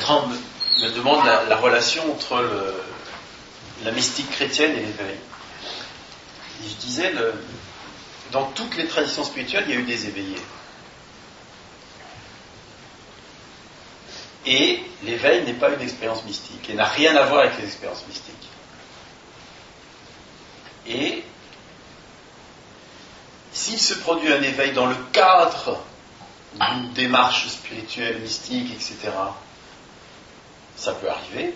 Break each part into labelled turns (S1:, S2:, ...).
S1: Bertrand me demande la relation entre la mystique chrétienne et l'éveil. Et je disais, dans toutes les traditions spirituelles, il y a eu des éveillés. Et l'éveil n'est pas une expérience mystique, et n'a rien à voir avec les expériences mystiques. Et s'il se produit un éveil dans le cadre d'une démarche spirituelle, mystique, etc., ça peut arriver.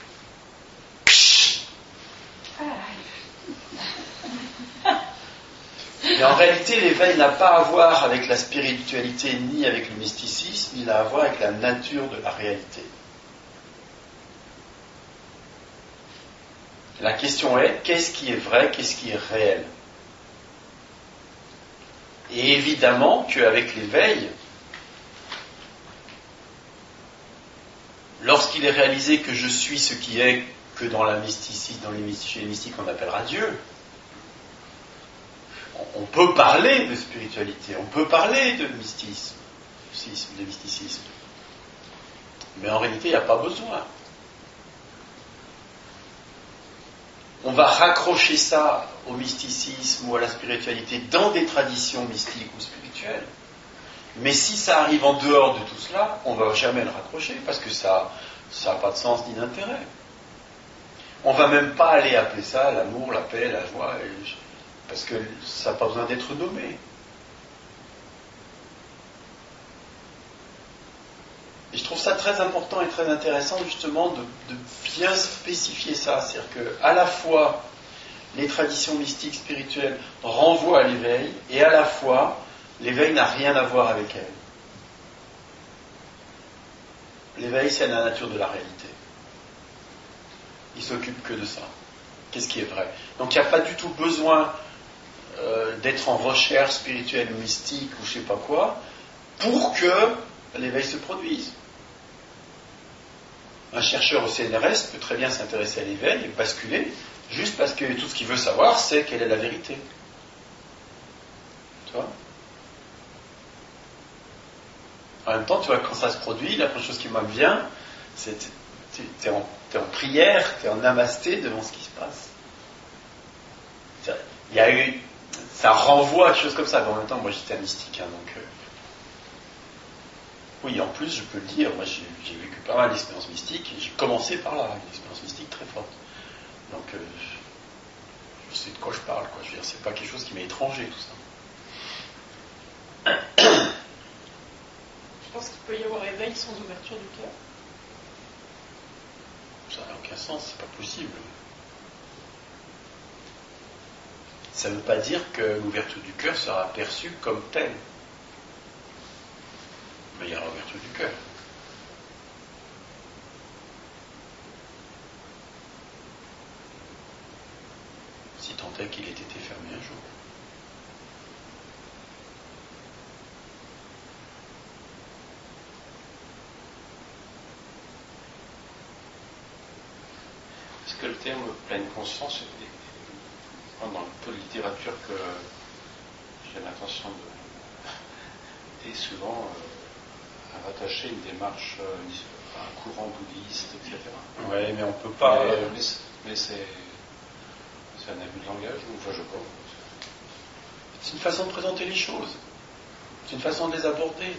S1: Mais en réalité, l'éveil n'a pas à voir avec la spiritualité ni avec le mysticisme, il a à voir avec la nature de la réalité. La question est, qu'est-ce qui est vrai, qu'est-ce qui est réel ? Et évidemment qu'avec l'éveil, lorsqu'il est réalisé que je suis ce qui est, que dans la mysticisme, chez les mystiques on appellera Dieu, on peut parler de spiritualité, on peut parler de mysticisme. Mais en réalité, il n'y a pas besoin. On va raccrocher ça au mysticisme ou à la spiritualité dans des traditions mystiques ou spirituelles. Mais si ça arrive en dehors de tout cela, on ne va jamais le raccrocher parce que ça n'a pas de sens ni d'intérêt. On ne va même pas aller appeler ça l'amour, la paix, la joie, parce que ça n'a pas besoin d'être nommé. Et je trouve ça très important et très intéressant justement de bien spécifier ça. C'est-à-dire qu'à la fois les traditions mystiques spirituelles renvoient à l'éveil et à la fois l'éveil n'a rien à voir avec elles. L'éveil, c'est la nature de la réalité. Il ne s'occupe que de ça. Qu'est-ce qui est vrai ? Donc il n'y a pas du tout besoin d'être en recherche spirituelle ou mystique ou je ne sais pas quoi pour que l'éveil se produise. Un chercheur au CNRS peut très bien s'intéresser à l'éveil et basculer juste parce que tout ce qu'il veut savoir, c'est quelle est la vérité. Tu vois ? En même temps, tu vois, quand ça se produit, la première chose qui me vient, c'est t'es en prière, t'es en namasté devant ce qui se passe. Il y a eu, ça renvoie à quelque chose comme ça. Mais en même temps, moi j'étais un mystique, donc oui, en plus, je peux le dire, moi j'ai vécu pas mal d'expériences mystiques, et j'ai commencé par là, une expérience mystique très forte. Donc, je sais de quoi je parle, quoi. Je veux dire, c'est pas quelque chose qui m'est étranger, tout ça.
S2: Je pense qu'il peut y avoir éveil sans ouverture du cœur.
S1: Ça n'a aucun sens, c'est pas possible. Ça ne veut pas dire que l'ouverture du cœur sera perçue comme telle. Mais il y a l'ouverture du cœur. Si tant est qu'il ait été fermé un jour.
S3: Est-ce que le terme pleine conscience, dans le peu de littérature que j'ai l'intention est souvent rattaché une démarche à un courant bouddhiste, etc.
S1: Oui, mais on ne peut pas.
S3: Mais c'est un abus de langage, ou enfin je sais pas.
S1: C'est une façon de présenter les choses. C'est une façon de les aborder.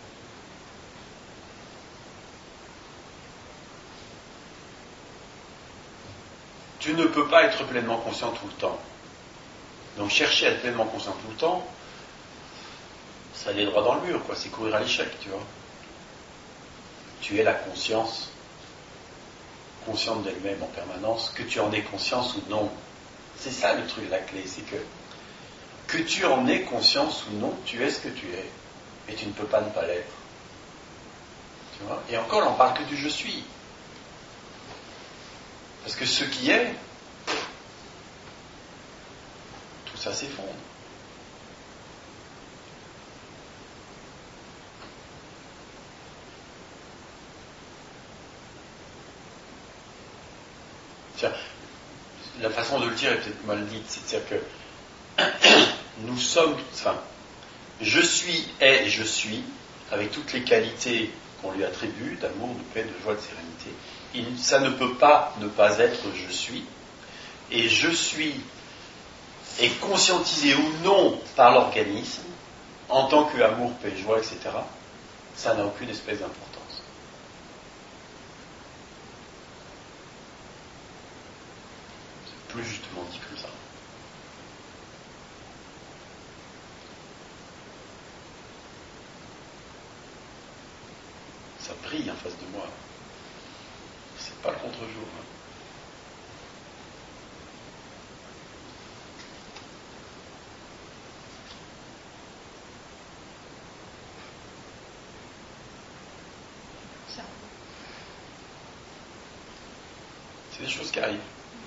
S1: Tu ne peux pas être pleinement conscient tout le temps. Donc chercher à être pleinement conscient tout le temps, ça aller droit dans le mur, quoi. C'est courir à l'échec, tu vois. Tu es la conscience, consciente d'elle-même en permanence, que tu en aies conscience ou non. C'est ça le truc, la clé, c'est que tu en aies conscience ou non, tu es ce que tu es. Et tu ne peux pas ne pas l'être. Tu vois ? Et encore, on parle que du je suis. Parce que ce qui est, tout ça s'effondre. La façon de le dire est peut-être mal dite, c'est-à-dire que nous sommes, je suis, est et je suis, avec toutes les qualités qu'on lui attribue, d'amour, de paix, de joie, de sérénité. Ça ne peut pas ne pas être je suis. Et je suis est conscientisé ou non par l'organisme, en tant que amour, paix, joie, etc., ça n'a aucune espèce d'importance. C'est plus justement dit comme ça. Ça brille en face de moi. C'est pas le contre-jour. Hein. C'est des choses qui arrivent.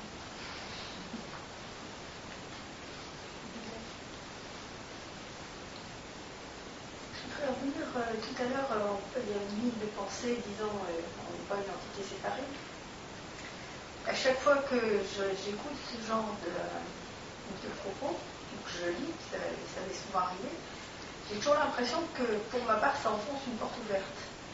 S4: Je voudrais revenir tout à l'heure, il y a une ligne de pensée disant on n'est pas une entité séparée. À chaque fois que j'écoute ce genre de propos, ou que je lis, ça m'est souvent arrivé, j'ai toujours l'impression que pour ma part ça enfonce une porte ouverte.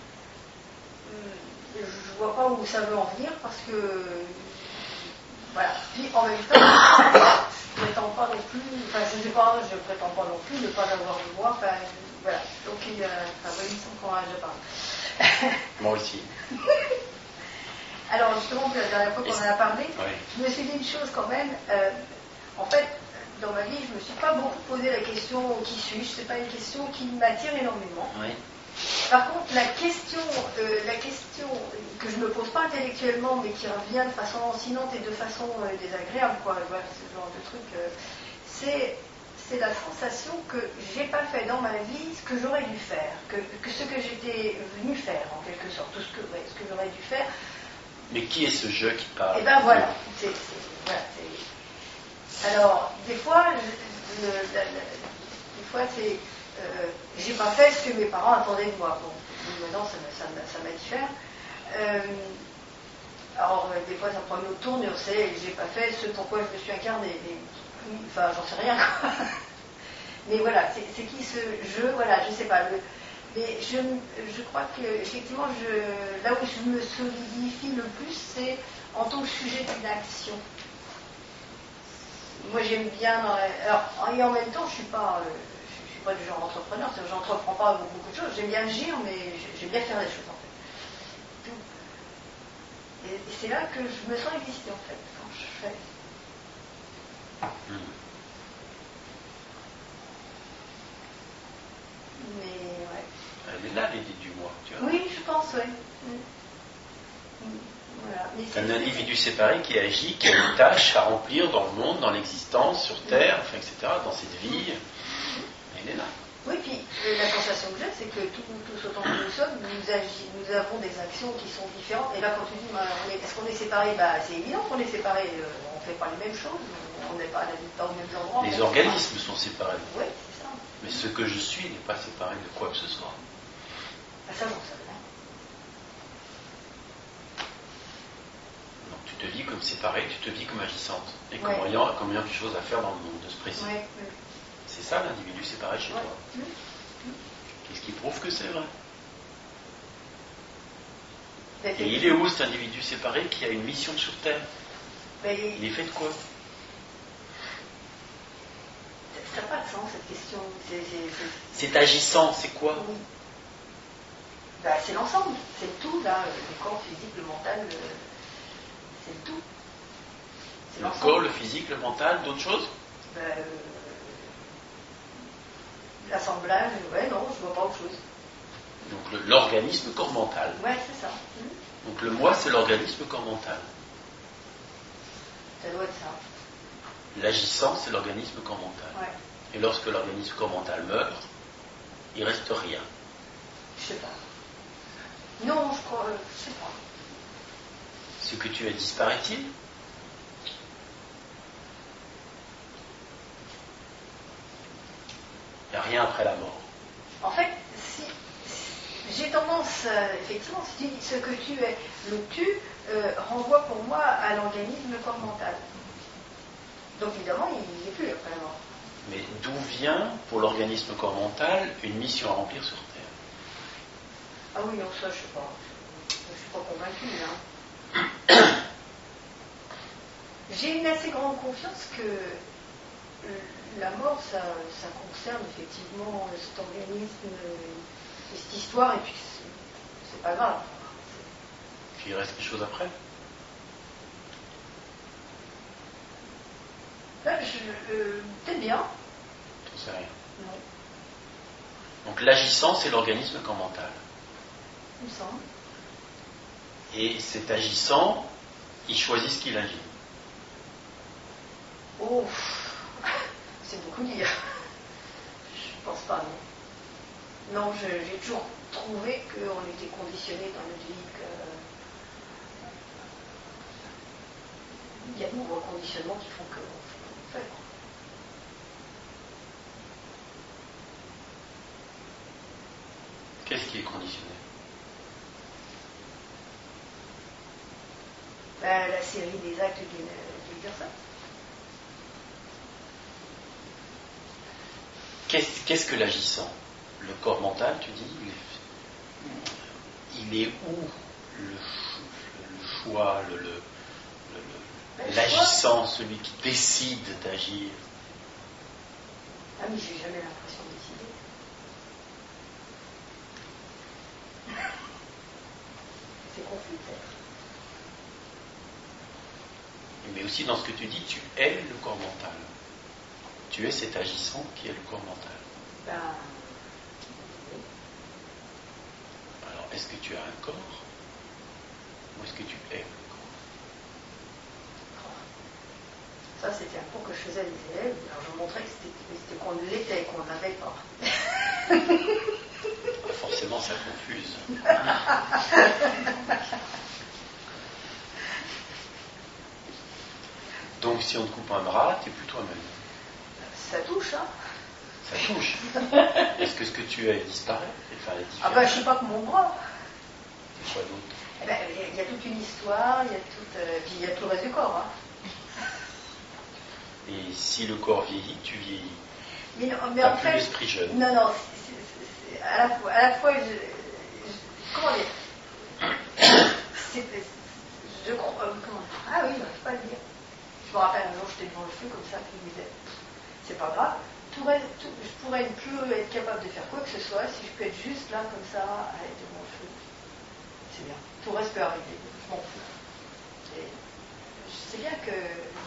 S4: Je ne vois pas où ça veut en venir parce que voilà. Puis en même temps, je prétends pas non plus, enfin je prétends pas non plus ne pas avoir de moi, enfin voilà. Donc il me semble qu'on en a déjà parlé.
S1: Moi aussi.
S4: Alors justement, la dernière fois qu'on en a parlé,
S1: oui.
S4: Je me suis dit une chose quand même. En fait, dans ma vie, je ne me suis pas beaucoup posé la question qui suis-je. C'est pas une question qui m'attire énormément.
S1: Oui.
S4: Par contre, la question que je ne me pose pas intellectuellement, mais qui revient de façon lancinante et de façon désagréable, quoi, voilà, ce genre de truc, c'est la sensation que j'ai pas fait dans ma vie ce que j'aurais dû faire, que ce que j'étais venu faire, en quelque sorte, tout ce que j'aurais dû faire.
S1: Mais qui est ce je qui parle?
S4: Eh ben voilà. Alors, des fois, c'est j'ai pas fait ce que mes parents attendaient de moi. Bon, maintenant, ça m'a dit faire. Alors, des fois, ça prend une autre tourne et on sait, j'ai pas fait ce pourquoi je me suis incarné. Enfin, j'en sais rien, quoi. Mais voilà, c'est qui ce je? Voilà, je sais pas. Mais je crois que, effectivement, là où je me solidifie le plus, c'est en tant que sujet d'une action. Moi, j'aime bien. Et en même temps, je suis pas du genre entrepreneur, c'est-à-dire que j'entreprends pas beaucoup de choses. J'aime bien agir, mais j'aime bien faire des choses, en fait. Et c'est là que je me sens exister, en fait, quand je fais. Mais, ouais.
S1: Elle est là, l'idée du moi, tu vois.
S4: Oui, je pense, oui. Voilà.
S1: C'est un individu séparé qui agit, qui a une tâche à remplir dans le monde, dans l'existence, sur Terre, enfin, etc., dans cette vie. Elle est là.
S4: Oui, puis la sensation que j'ai, c'est que tous autant que nous sommes, nous avons des actions qui sont différentes. Et là, quand tu dis, est-ce qu'on est séparés? C'est évident qu'on est séparés. On ne fait pas les mêmes choses, on n'est pas aux mêmes endroits.
S1: Les organismes sont séparés.
S4: Oui, c'est ça.
S1: Mais ce que je suis n'est pas séparé de quoi que ce soit.
S4: Ça, j'en sais rien.
S1: Donc tu te vis comme séparée, tu te vis comme agissante. Et comme
S4: Ouais.
S1: ayant quelque chose à faire dans le monde, de ce précis.
S4: Ouais.
S1: C'est ça l'individu séparé chez toi. Qu'est-ce qui prouve que c'est vrai? Et il est où cet individu séparé qui a une mission sur Terre? Il est fait de quoi?
S4: Ça n'a pas de sens cette question.
S1: C'est agissant, c'est quoi?
S4: Oui. C'est l'ensemble, c'est le tout, là, le corps, le physique, le mental, c'est le tout. C'est
S1: le corps, le physique, le mental, d'autres choses?
S4: L'assemblage, ouais, non, je vois pas autre chose.
S1: Donc l'organisme corps-mental.
S4: Ouais, c'est ça.
S1: Donc le moi, c'est l'organisme corps-mental.
S4: Ça doit être ça.
S1: L'agissant, c'est l'organisme corps-mental.
S4: Ouais.
S1: Et lorsque l'organisme corps-mental meurt, il reste rien.
S4: Je sais pas. Non, je sais pas.
S1: Ce que tu es disparaît-il? Il n'y a rien après la mort.
S4: En fait, j'ai tendance, effectivement, si tu dis ce que tu es, le tu renvoie pour moi à l'organisme corps-mental. Donc évidemment, il n'est plus après la mort.
S1: Mais d'où vient, pour l'organisme corps-mental, une mission à remplir sur Terre?
S4: Ah oui, non, ça, je sais pas. Je suis pas convaincue, hein. J'ai une assez grande confiance que la mort, ça concerne effectivement cet organisme et cette histoire, et puis c'est pas grave.
S1: Puis il reste quelque chose après.
S4: Peut-être bien.
S1: J'en sais rien.
S4: Non,
S1: Donc l'agissant, c'est l'organisme corps mental.
S4: il me semble.
S1: Et cet agissant, il choisit ce qu'il agit.
S4: Oh, c'est beaucoup dire. Je pense pas, non. Non, j'ai toujours trouvé qu'on était conditionné dans notre vie, qu'il y a de nombreux conditionnements qui font qu'on fait.
S1: Qu'est-ce qui est conditionné?
S4: La série des actes d'une personne.
S1: Qu'est-ce que l'agissant? Le corps mental, tu dis, il est où le choix, l'agissant, celui qui décide d'agir?
S4: Ah mais j'ai jamais l'impression de décider. C'est confus peut-être.
S1: Mais aussi dans ce que tu dis, tu es le corps mental. Tu es cet agissant qui est le corps mental.
S4: Ben,
S1: Alors, est-ce que tu as un corps ou est-ce que tu es le corps?
S4: ça c'était un cours que je faisais à des élèves. Alors je montrais que c'était qu'on l'était, qu'on ne l'avait pas.
S1: Forcément, ça confuse. Donc, si on te coupe un bras, tu n'es plus toi-même.
S4: Ça touche, hein.
S1: Ça touche. Est-ce que ce que tu es disparaît? Enfin,
S4: Ah ben, je sais pas que mon bras.
S1: C'est quoi d'autre?
S4: Eh ben, il y a toute une histoire, il y a puis il y a tout le reste du corps. Hein.
S1: Et si le corps vieillit, tu vieillis.
S4: Mais
S1: T'as
S4: en
S1: plus
S4: fait,
S1: l'esprit jeune.
S4: non, à la fois, comment dire, je crois, ah oui, je n'arrive pas à le dire. Je me rappelle un jour, j'étais devant le feu comme ça, puis je me disais, c'est pas grave, je pourrais ne plus être capable de faire quoi que ce soit si je peux être juste là comme ça, à être devant le feu. C'est bien. Tout reste peut arriver, je m'en fous. Et je sais bien que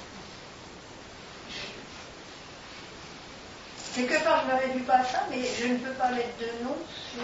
S4: quelque part, je ne me réduis pas à ça, mais je ne peux pas mettre de nom sur.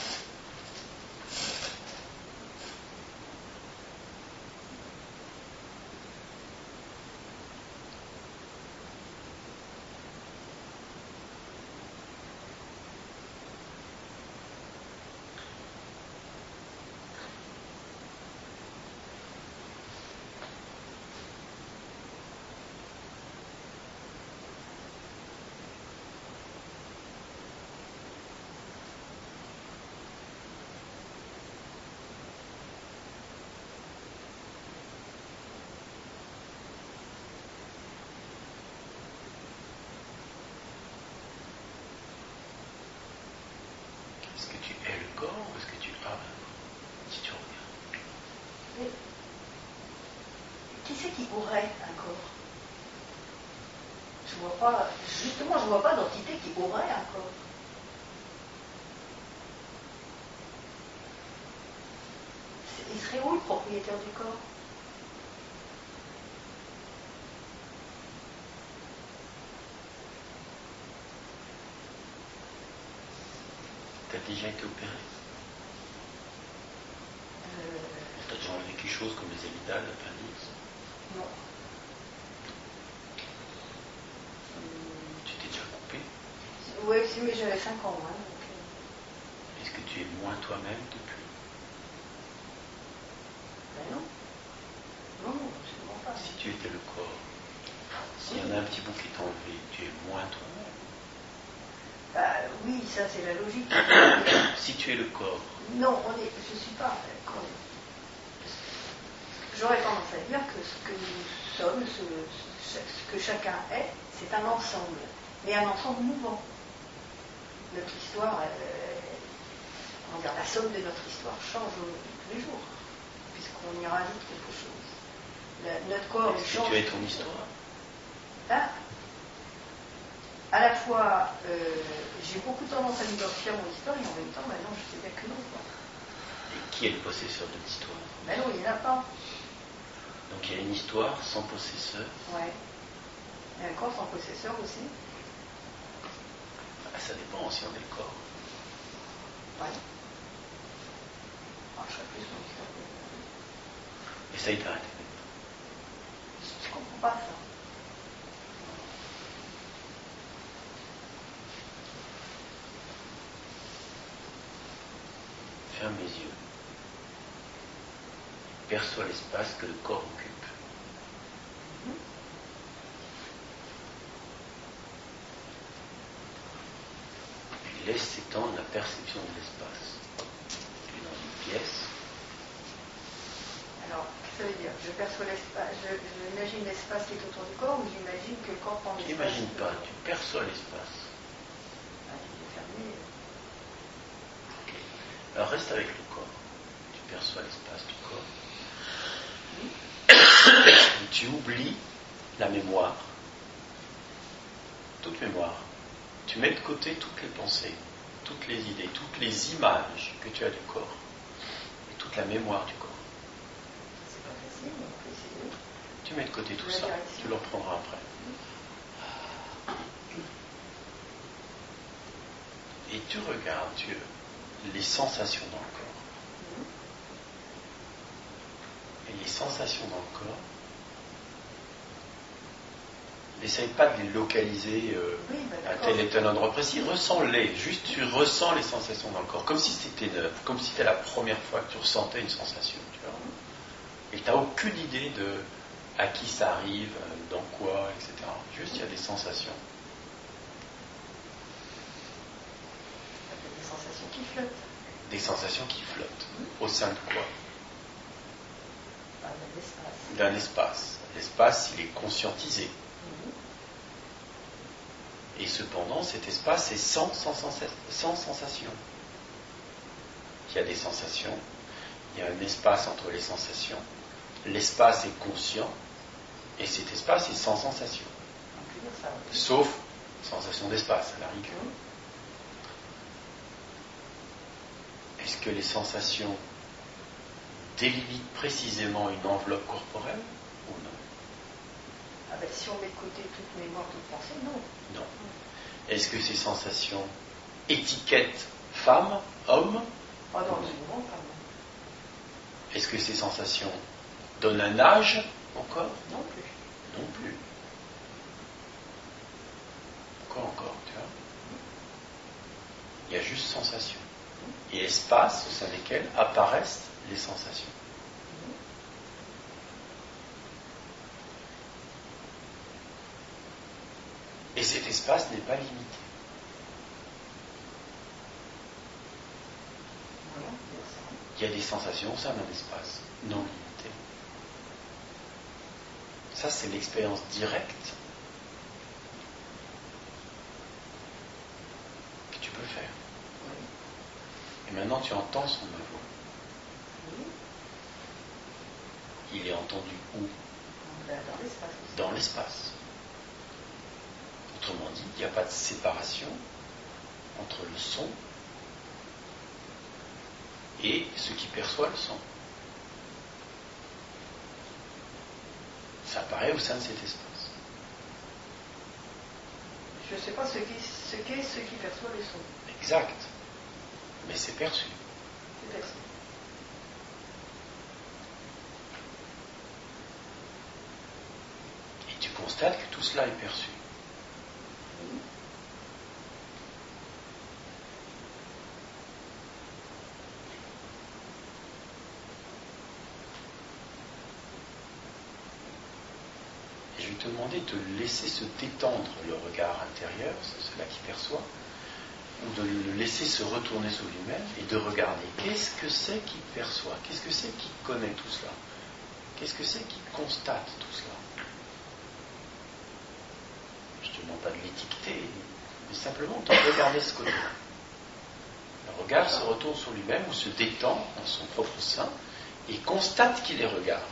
S1: Est-ce que tu es le corps ou est-ce que tu as un corps? Si tu regardes.
S4: Mais qui c'est qui aurait un corps? Je vois pas, justement, je vois pas d'entité qui aurait un corps. Il serait où le propriétaire du corps?
S1: Tu as déjà été opéré? Tu as déjà enlevé quelque chose comme les amygdales, l'appendix?
S4: Non.
S1: Tu t'es déjà coupé?
S4: Oui, mais j'avais 5 ans, hein, donc,
S1: Est-ce que tu es moins toi-même depuis?
S4: ben non. Non, absolument pas.
S1: Si tu étais le corps, s'il y en a un petit bout qui t'a enlevé, tu es moins toi-même.
S4: Bah, oui, ça c'est la logique.
S1: Si tu es le corps,
S4: Non, je ne suis pas. J'aurais tendance à dire que ce que nous sommes, ce que chacun est, c'est un ensemble, mais un ensemble mouvant. Notre histoire, comment dire, la somme de notre histoire change tous les jours, puisqu'on y rajoute quelque chose. Notre corps
S1: Est-ce
S4: change.
S1: que tu es ton histoire?
S4: Hein? À la fois, j'ai beaucoup tendance à m'identifier à mon histoire, et en même temps, maintenant, je sais bien que non. Quoi.
S1: Et qui est le possesseur de l'histoire?
S4: Ben non, il n'y en a pas.
S1: Donc il y a une histoire sans possesseur.
S4: Ouais. Et un corps sans possesseur aussi.
S1: Ah, ça dépend si on est le corps.
S4: Ouais. Ah, je serais plus mon histoire.
S1: Essaye d'arrêter.
S4: Je comprends pas ça.
S1: Ferme les yeux. Perçois l'espace que le corps occupe. Puis laisse s'étendre la perception de l'espace. Tu es dans une pièce.
S4: Alors, qu'est-ce que ça veut dire? Je perçois l'espace, j'imagine l'espace qui est autour du corps, ou j'imagine que le corps prend
S1: Tu
S4: l'espace?
S1: n'imagines pas, tu perçois l'espace.
S4: Ah, il est fermé.
S1: Ok. Alors reste avec le corps. Tu perçois l'espace du corps. Tu oublies la mémoire, toute mémoire. Tu mets de côté toutes les pensées, toutes les idées, toutes les images que tu as du corps et toute la mémoire du corps.
S4: C'est pas facile, mais on peut essayer.
S1: Tu mets de côté tout
S4: La
S1: ça,
S4: direction.
S1: tu le reprendras après. Et tu regardes les sensations dans le corps. Et les sensations dans le corps, n'essaye pas de les localiser à tel et tel endroit précis, ressens-les, juste tu ressens les sensations dans le corps, comme si c'était neuf, comme si c'était la première fois que tu ressentais une sensation, tu vois. Et tu n'as aucune idée de à qui ça arrive, dans quoi, etc. Juste il y a des sensations.
S4: Des sensations qui flottent.
S1: Des sensations qui flottent. Au sein de quoi?
S4: L'espace.
S1: D'un espace. L'espace, il est conscientisé. Et cependant, cet espace est sans sensation. Il y a des sensations, il y a un espace entre les sensations, l'espace est conscient, et cet espace est sans sensation. Sauf sensation d'espace, à la rigueur. Est-ce que les sensations délimitent précisément une enveloppe corporelle ou non?
S4: Ah ben, si on met de côté toute mémoire, toute pensée, non.
S1: Non. Est-ce que ces sensations étiquettent femme, homme?
S4: Pas dans le mouvement, pas non.
S1: Est-ce que ces sensations donnent un âge encore?
S4: Non plus.
S1: Non plus. Quoi encore, tu vois? Il y a juste sensation. Et espace au sein desquels apparaissent les sensations. Et cet espace n'est pas limité. Il y a des sensations au sein d'un espace non limité. Ça, c'est l'expérience directe que tu peux faire. Et maintenant, tu entends son voix. Il est entendu où?
S4: Dans l'espace.
S1: Dans l'espace. Autrement dit, il n'y a pas de séparation entre le son et ce qui perçoit le son. Ça apparaît au sein de cet espace.
S4: Je ne sais pas ce qu'est ce qui perçoit le son.
S1: Exact. Mais c'est perçu.
S4: C'est perçu.
S1: Et tu constates que tout cela est perçu. Et je vais te demander de laisser se détendre le regard intérieur, c'est cela qui perçoit, ou de le laisser se retourner sur lui-même et de regarder qu'est-ce que c'est qu'il perçoit, qu'est-ce que c'est qu'il connaît tout cela, qu'est-ce que c'est qu'il constate tout cela. Je ne te demande pas de l'étiqueter, mais simplement de regarder ce côté. Le regard se retourne sur lui-même ou se détend dans son propre sein et constate qu'il les regarde.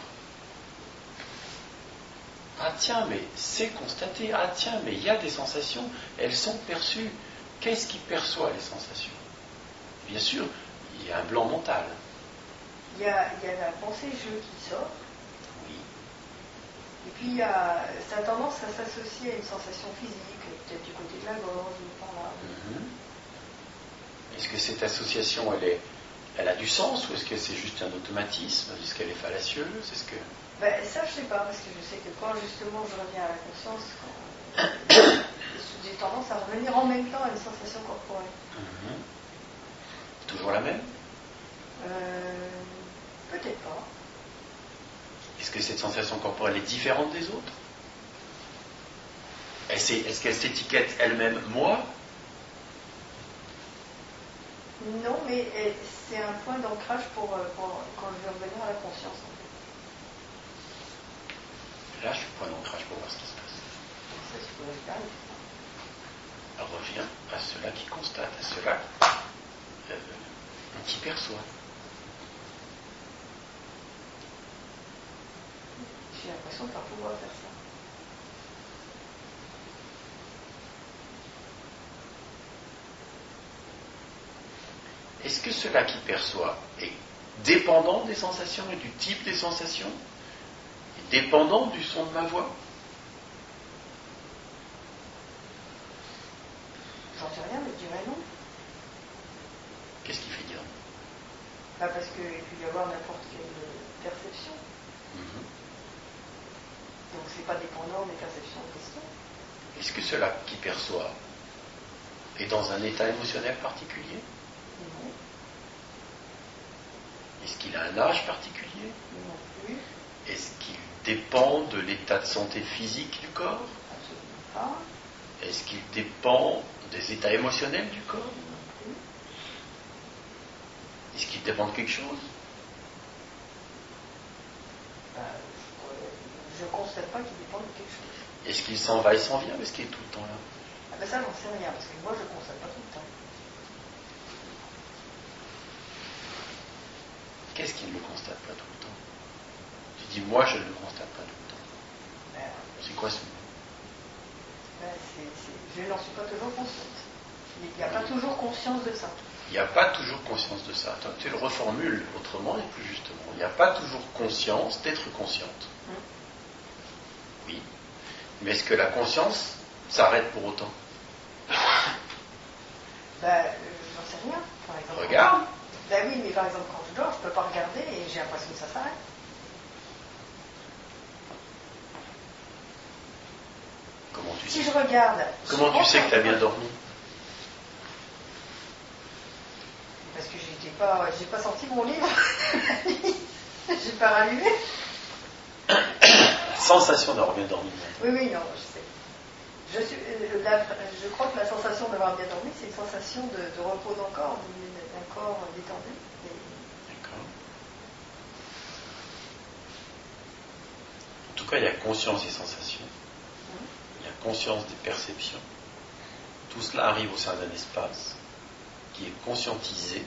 S1: Ah tiens, mais c'est constaté. Ah tiens, mais il y a des sensations, elles sont perçues. Qu'est-ce qui perçoit les sensations? Bien sûr, il y a un blanc mental.
S4: Il y a la pensée-jeu qui sort.
S1: Oui.
S4: Et puis ça a tendance à s'associer à une sensation physique, peut-être du côté de la gorge, ou par là.
S1: Est-ce que cette association, elle a du sens ou est-ce que c'est juste un automatisme? Est-ce qu'elle est fallacieuse? Est-ce que...
S4: Ça, je sais pas, parce que je sais que quand justement je reviens à la conscience, j'ai tendance à revenir en même temps à une sensation corporelle.
S1: Toujours la même?
S4: Peut-être pas.
S1: Est-ce que cette sensation corporelle est différente des autres? Est-ce qu'elle s'étiquette elle-même moi?
S4: Non, mais c'est un point d'ancrage pour quand je vais revenir à la conscience. En fait.
S1: Là, je suis point d'ancrage pour voir ce qui se passe.
S4: Ça, je pourrais le faire.
S1: Reviens à cela qui constate, à cela qui perçoit.
S4: J'ai l'impression de ne pas pouvoir faire ça.
S1: Est-ce que cela qui perçoit est dépendant des sensations et du type des sensations? Est dépendant du son de ma voix?
S4: J'en sais rien, mais je dirais non.
S1: Qu'est-ce qui fait dire non?
S4: Parce qu'il peut y avoir n'importe quelle perception. Donc c'est pas dépendant des perceptions en question.
S1: Est-ce que cela qui perçoit est dans un état émotionnel particulier?
S4: Non.
S1: Est-ce qu'il a un âge particulier?
S4: Non plus.
S1: Est-ce qu'il dépend de l'état de santé physique du corps?
S4: Absolument pas.
S1: Est-ce qu'il dépend des états émotionnels du corps?
S4: Non plus.
S1: Est-ce qu'il dépend de quelque chose?
S4: Je ne constate pas qu'il dépend de quelque chose.
S1: Est-ce qu'il s'en va et s'en vient ou est-ce qu'il est tout le temps là?
S4: Ça, j'en sais rien, parce que moi, je ne constate pas tout le temps.
S1: Qu'est-ce qu'il ne le constate pas tout le temps? Tu dis, moi, je ne le constate pas tout le temps. C'est quoi ce mot?
S4: Je n'en suis pas toujours consciente. Il n'y a pas toujours conscience de ça.
S1: Il n'y a pas toujours conscience de ça. Toi, tu le reformules autrement et plus justement. Il n'y a pas toujours conscience d'être consciente. Oui. Mais est-ce que la conscience s'arrête pour autant?
S4: J'en sais rien, par exemple.
S1: Regarde.
S4: Oui, mais par exemple, quand je dors, je ne peux pas regarder et j'ai l'impression que ça s'arrête.
S1: Comment tu
S4: Si
S1: sais?
S4: je regarde...
S1: Comment tu sais que tu as bien dormi?
S4: Parce que j'ai pas sorti mon livre. J'ai pas rallumé.
S1: Sensation d'avoir bien dormi.
S4: Oui, non, je sais. Je crois que la sensation d'avoir bien dormi, c'est une sensation de repos d'un corps détendu.
S1: D'accord. En tout cas, il y a conscience des sensations. Il y a conscience des perceptions. Tout cela arrive au sein d'un espace qui est conscientisé.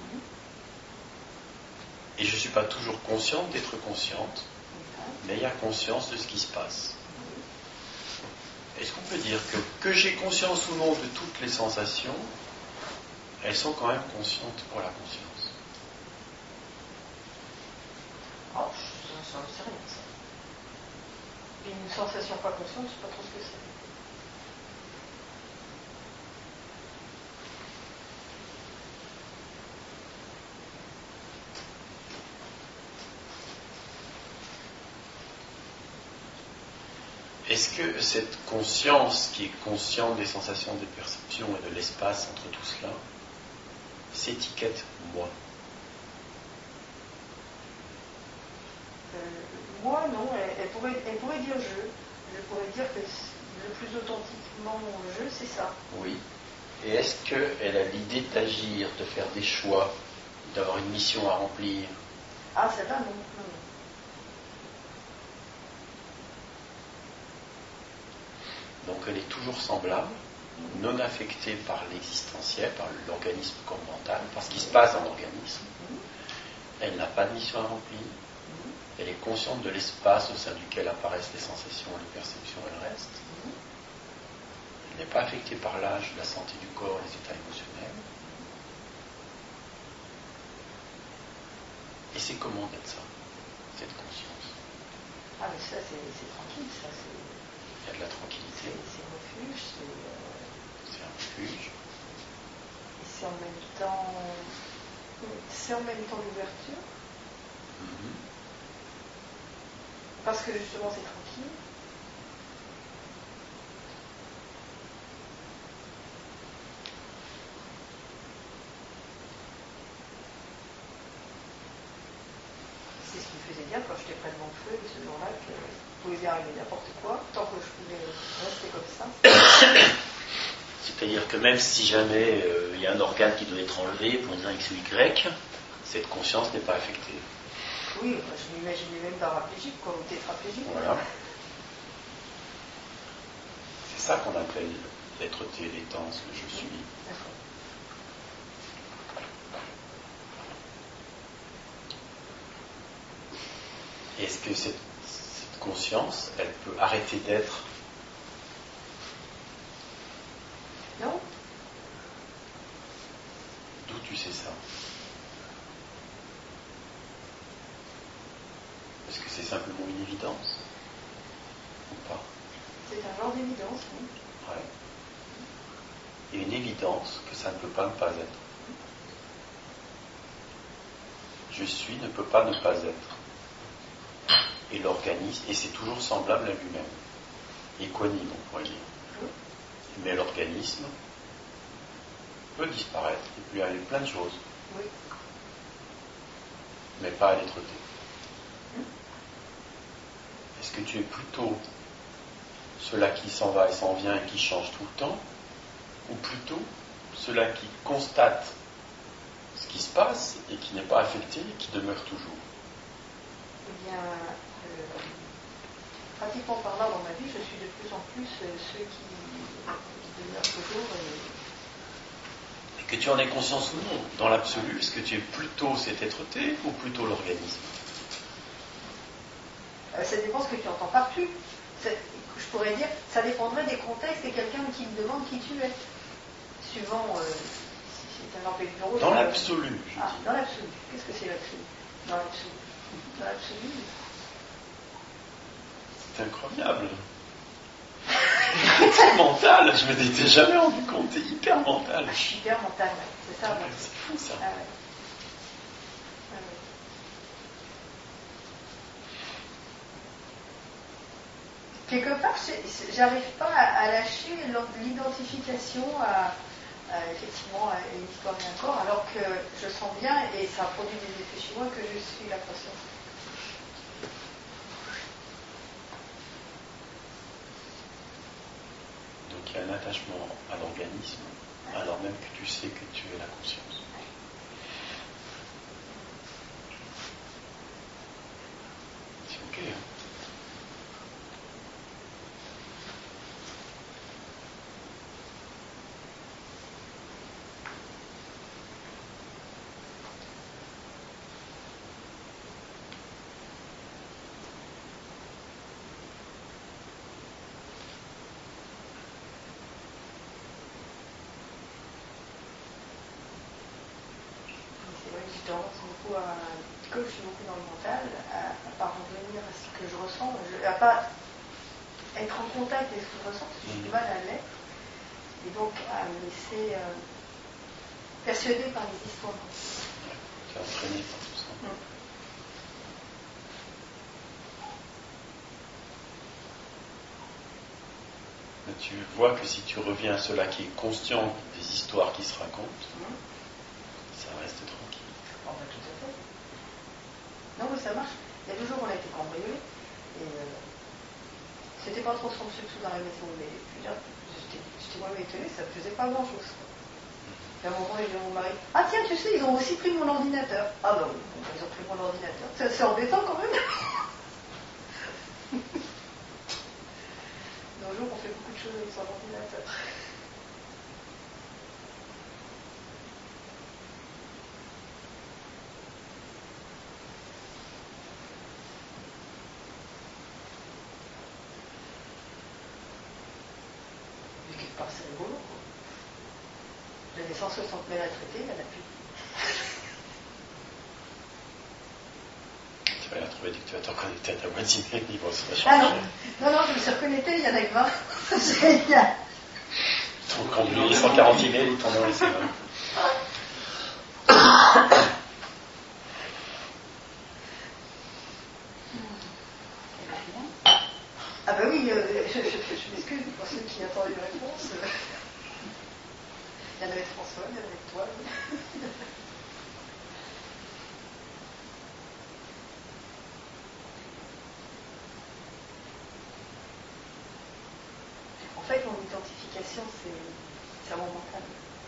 S1: Et je ne suis pas toujours consciente d'être consciente, mais il y a conscience de ce qui se passe. Est-ce qu'on peut dire que j'ai conscience ou non de toutes les sensations, elles sont quand même conscientes pour la conscience?
S4: Oh, ça ne sais rien, ça. Et une sensation pas consciente, je ne sais pas trop ce que c'est.
S1: Est-ce que cette conscience qui est consciente des sensations, des perceptions et de l'espace entre tout cela s'étiquette moi?
S4: Moi, non, elle pourrait dire je pourrais dire que le plus authentiquement je, c'est ça.
S1: Oui. Et est-ce qu'elle a l'idée d'agir, de faire des choix, d'avoir une mission à remplir?
S4: Ah, celle-là, non.
S1: Donc elle est toujours semblable. non affectée par l'existentiel, par l'organisme corps mental, par ce qui se passe dans l'organisme. Elle n'a pas de mission à remplir. Elle est consciente de l'espace au sein duquel apparaissent les sensations, les perceptions et le reste. Elle n'est pas affectée par l'âge, la santé du corps, les états émotionnels. Et c'est comment d'être ça, cette conscience?
S4: Ah, mais ça, c'est tranquille, ça, c'est...
S1: Il y a de la tranquillité.
S4: C'est refuge,
S1: c'est un refuge.
S4: Et c'est en même temps... C'est en même temps l'ouverture. Parce que justement, c'est tranquille. C'est ce qui me faisait dire quand j'étais près de mon feu ce jour-là que pouvait bien arriver n'importe quoi, tant que je pouvais rester comme ça.
S5: C'est-à-dire que même si jamais il y a un organe qui doit être enlevé pour une raison X ou Y,
S1: cette conscience n'est pas affectée.
S4: Oui, je m'imaginais même paraplégique, quoi, ou tétraplégique.
S1: Voilà. C'est ça qu'on appelle l'être-té, l'étance, le je suis.
S4: D'accord.
S1: Est-ce que cette conscience, elle peut arrêter d'être?
S4: Non.
S1: D'où tu sais ça? Est-ce que c'est simplement une évidence? Ou pas?
S4: C'est un genre d'évidence, oui.
S1: Ouais. Et une évidence que ça ne peut pas ne pas être. Je suis ne peut pas ne pas être. Et l'organisme, et c'est toujours semblable à lui-même. Équanime, on pourrait dire. Mais l'organisme peut disparaître, il peut y arriver plein de choses.
S4: Oui.
S1: Mais pas à l'être-té. Est-ce que tu es plutôt cela qui s'en va et s'en vient et qui change tout le temps, ou plutôt cela qui constate ce qui se passe et qui n'est pas affecté et qui demeure toujours?
S4: Eh bien, pratiquement parlant dans ma vie, je suis de plus en plus ceux qui demeurent toujours.
S1: Et que tu en aies conscience ou non, dans l'absolu, est-ce que tu es plutôt cet être-té ou plutôt l'organisme?
S4: Ça dépend ce que tu entends par tu. Je pourrais dire, ça dépendrait des contextes et quelqu'un qui me demande qui tu es. Suivant, si c'est un employé de bureau.
S1: Dans l'absolu, je dis.
S4: Dans l'absolu. Qu'est-ce que c'est l'absolu? Dans l'absolu. Dans l'absolu.
S1: C'est incroyable. C'est mental, je ne m'étais jamais rendu compte, c'est hyper mental.
S4: Je suis hyper mental, c'est ça.
S1: C'est fou ça.
S4: Ah ouais. Quelque part, j'arrive pas à lâcher l'identification effectivement à une histoire d'un corps, alors que je sens bien, et ça produit des effets chez moi, que je suis la conscience.
S1: Donc il y a un attachement à l'organisme, alors même que tu sais que tu es la conscience. C'est ok, hein?
S4: Je tendance beaucoup comme je suis beaucoup dans le mental, à parvenir à ce que je ressens, à pas être en contact avec ce que je ressens, parce que j'ai du mal à l'être, et donc à me laisser persuader par les histoires.
S1: Tu es entraîné par tout ça. Mais tu vois que si tu reviens à cela qui est conscient des histoires qui se racontent, ça reste tranquille.
S4: Oh, bah, tout à fait. Non, mais ça marche. Il y a 2 jours, on a été cambriolés. Et c'était pas trop son succès dans la maison, mais j'étais moi étonnée, ça ne faisait pas grand-chose. Et à un moment, il dit à mon mari, ah tiens, tu sais, ils ont aussi pris mon ordinateur. Ah bah oui, ils ont pris mon ordinateur. C'est embêtant quand même. Nos jours, on fait beaucoup de choses avec son ordinateur. avait 160 mails à traiter, il n'y en a plus.
S1: Tu vas la trouver dès que tu vas t'en connecter à ta boîte email, ils vont se
S4: Ah
S1: changer.
S4: non, je me suis reconnectée, il y en a que 20. C'est génial.
S1: Donc quand vous 140 emails, ils t'en ont laissé 20.
S4: Ah ben oui, je m'excuse pour ceux qui attendent une réponse. Il y en avait François, il y en avait toi. En fait, mon identification, c'est à mon mental.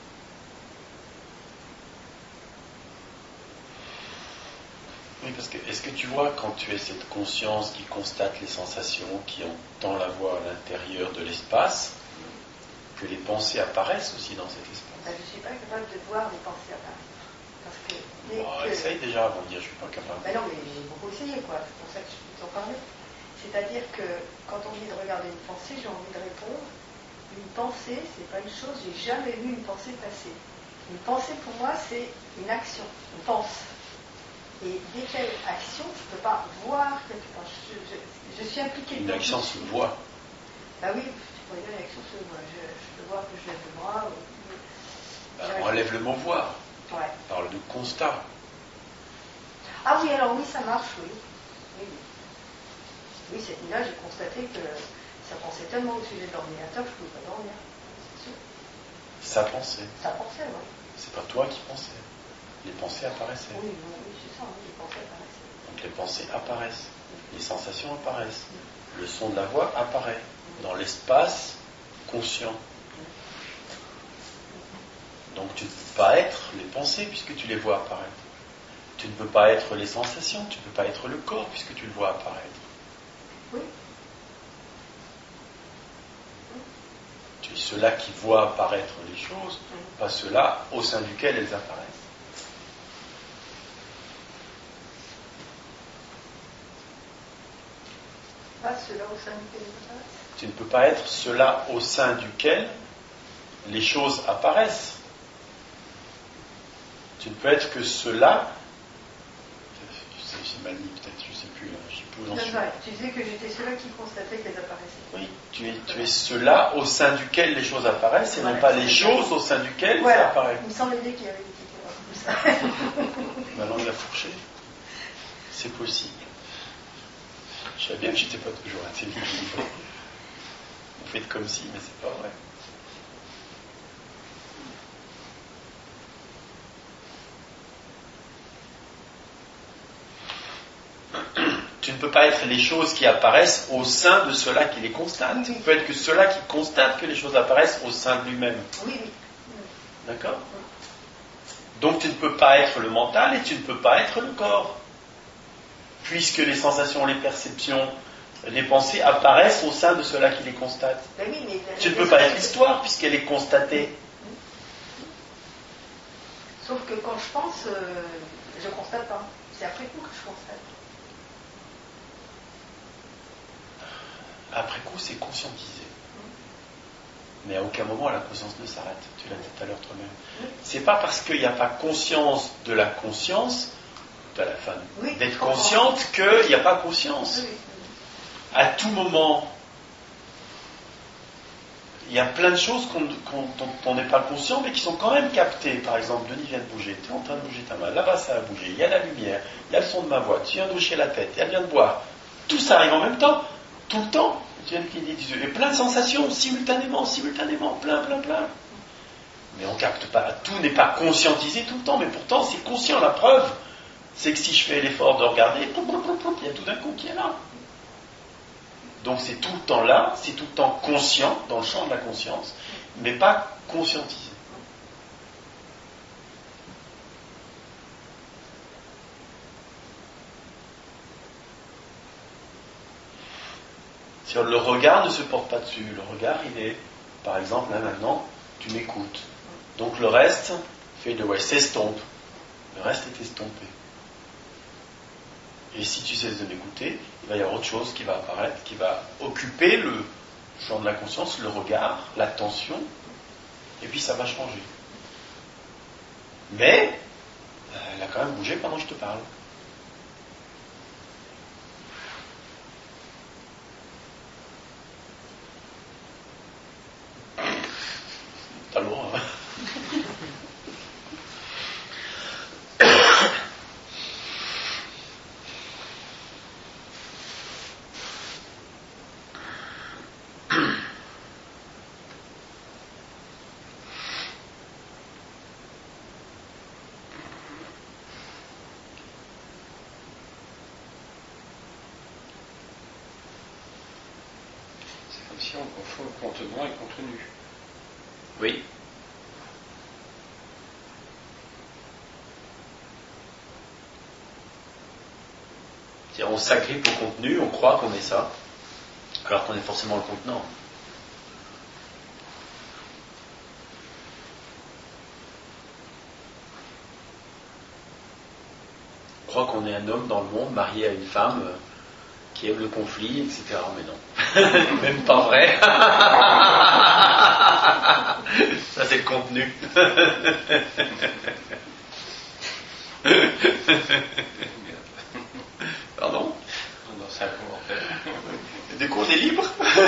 S1: Oui, parce que est-ce que tu vois quand tu es cette conscience qui constate les sensations, qui entend la voix à l'intérieur de l'espace, que les pensées apparaissent aussi dans cet espace?
S4: Je ne suis pas capable de voir les pensées apparaître. Parce que
S1: essaye déjà avant de dire je ne suis pas capable.
S4: Ben non, mais j'ai beaucoup essayé, quoi. C'est pour ça que je peux t'en parler. C'est-à-dire que quand on dit de regarder une pensée, j'ai envie de répondre. Une pensée, c'est pas une chose, j'ai jamais vu une pensée passer. Une pensée pour moi, c'est une action. On pense. Et dès qu'il y a une action, je ne peux pas voir quelque part. Je suis impliquée.
S1: Une action se voit.
S4: Bah oui, tu pourrais dire une action se voit. Je peux voir que je lève le bras.
S1: On enlève le mot voir.
S4: Ouais.
S1: On parle de constat.
S4: Ah oui, alors oui, ça marche, oui. Oui, cette nuit-là, j'ai constaté que ça pensait tellement au sujet de l'ordinateur que je ne pouvais pas dormir. C'est sûr.
S1: Ça pensait.
S4: Ça pensait, oui.
S1: C'est pas toi qui pensais. Les pensées apparaissaient.
S4: Oui, c'est ça, les pensées apparaissaient.
S1: Donc les pensées apparaissent. Les sensations apparaissent. Le son de la voix apparaît dans l'espace conscient. Donc tu ne peux pas être les pensées puisque tu les vois apparaître. Tu ne peux pas être les sensations, tu ne peux pas être le corps puisque tu le vois apparaître.
S4: Oui.
S1: Tu es ceux-là qui voient apparaître les choses, pas ceux-là au sein duquel elles apparaissent.
S4: Pas ceux-là au sein duquel elles apparaissent.
S1: Tu ne peux pas être ceux-là au sein duquel les choses apparaissent. Tu ne peux être que ceux-là. C'est mal mis peut-être, je ne sais plus. Je sais plus où j'en suis.
S4: Tu disais que j'étais ceux-là qui constataient qu'elles apparaissaient.
S1: Oui, tu es ceux-là au sein duquel les choses apparaissent et non pas les choses au sein duquel ça apparaît.
S4: Il me semblait bien qu'il y avait des titres comme ça.
S1: Ma langue a fourché. C'est possible. Je savais bien que j'étais pas toujours intelligent. Vous faites comme si, mais c'est pas vrai. Tu ne peux pas être les choses qui apparaissent au sein de ceux-là qui les constatent. Tu ne peux être que ceux-là qui constatent que les choses apparaissent au sein de lui-même.
S4: Oui.
S1: D'accord ? Donc tu ne peux pas être le mental et tu ne peux pas être le corps. Puisque les sensations, les perceptions, les pensées apparaissent au sein de ceux-là qui les constatent.
S4: Ben oui, mais
S1: tu ne peux pas être l'histoire puisqu'elle est constatée.
S4: Sauf que quand je pense, je ne constate pas. C'est après coup que je constate.
S1: Après coup, c'est conscientisé. Mais à aucun moment la conscience ne s'arrête. Tu l'as dit tout à l'heure toi-même. C'est pas parce qu'il n'y a pas conscience de la conscience, d'être consciente, qu'il n'y a pas conscience. À tout moment, il y a plein de choses dont on n'est pas conscient, mais qui sont quand même captées. Par exemple, Denis vient de bouger, tu es en train de bouger ta main, là-bas ça a bougé, il y a la lumière, il y a le son de ma voix, tu viens de hocher la tête, elle vient de boire. Tout ça arrive en même temps, tout le temps. Tu viens de cligner des yeux, et plein de sensations, simultanément, plein. Mais on ne capte pas, tout n'est pas conscientisé tout le temps, mais pourtant c'est conscient. La preuve, c'est que si je fais l'effort de regarder, il y a tout d'un coup qui est là. Donc c'est tout le temps là, c'est tout le temps conscient, dans le champ de la conscience, mais pas conscientisé. Sur le regard ne se porte pas dessus. Le regard, il est, par exemple, là maintenant, tu m'écoutes. Donc le reste s'estompe. Le reste est estompé. Et si tu cesses de m'écouter, il va y avoir autre chose qui va apparaître, qui va occuper le champ de la conscience, le regard, l'attention, et puis ça va changer. Mais, elle a quand même bougé pendant que je te parle. T'as le droit, hein.
S3: C'est comme si on confond contenant et contenu.
S1: Oui. C'est-à-dire, on s'agrippe au contenu, on croit qu'on est ça, alors qu'on est forcément le contenant. On croit qu'on est un homme dans le monde, marié à une femme, qui aime le conflit, etc. Mais non. Même pas vrai. Ça, c'est le contenu. Pardon?
S3: Non, c'est un commentaire.
S1: Du coup, on est libre.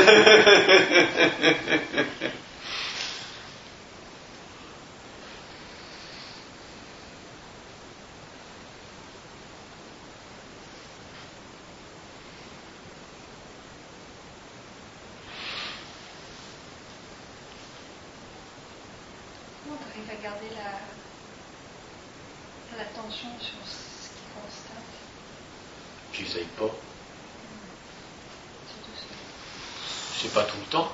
S2: Comment tu arrives à garder l'attention sur ce qui constate?
S1: J'essaye pas.
S2: C'est tout seul.
S1: C'est pas tout le temps.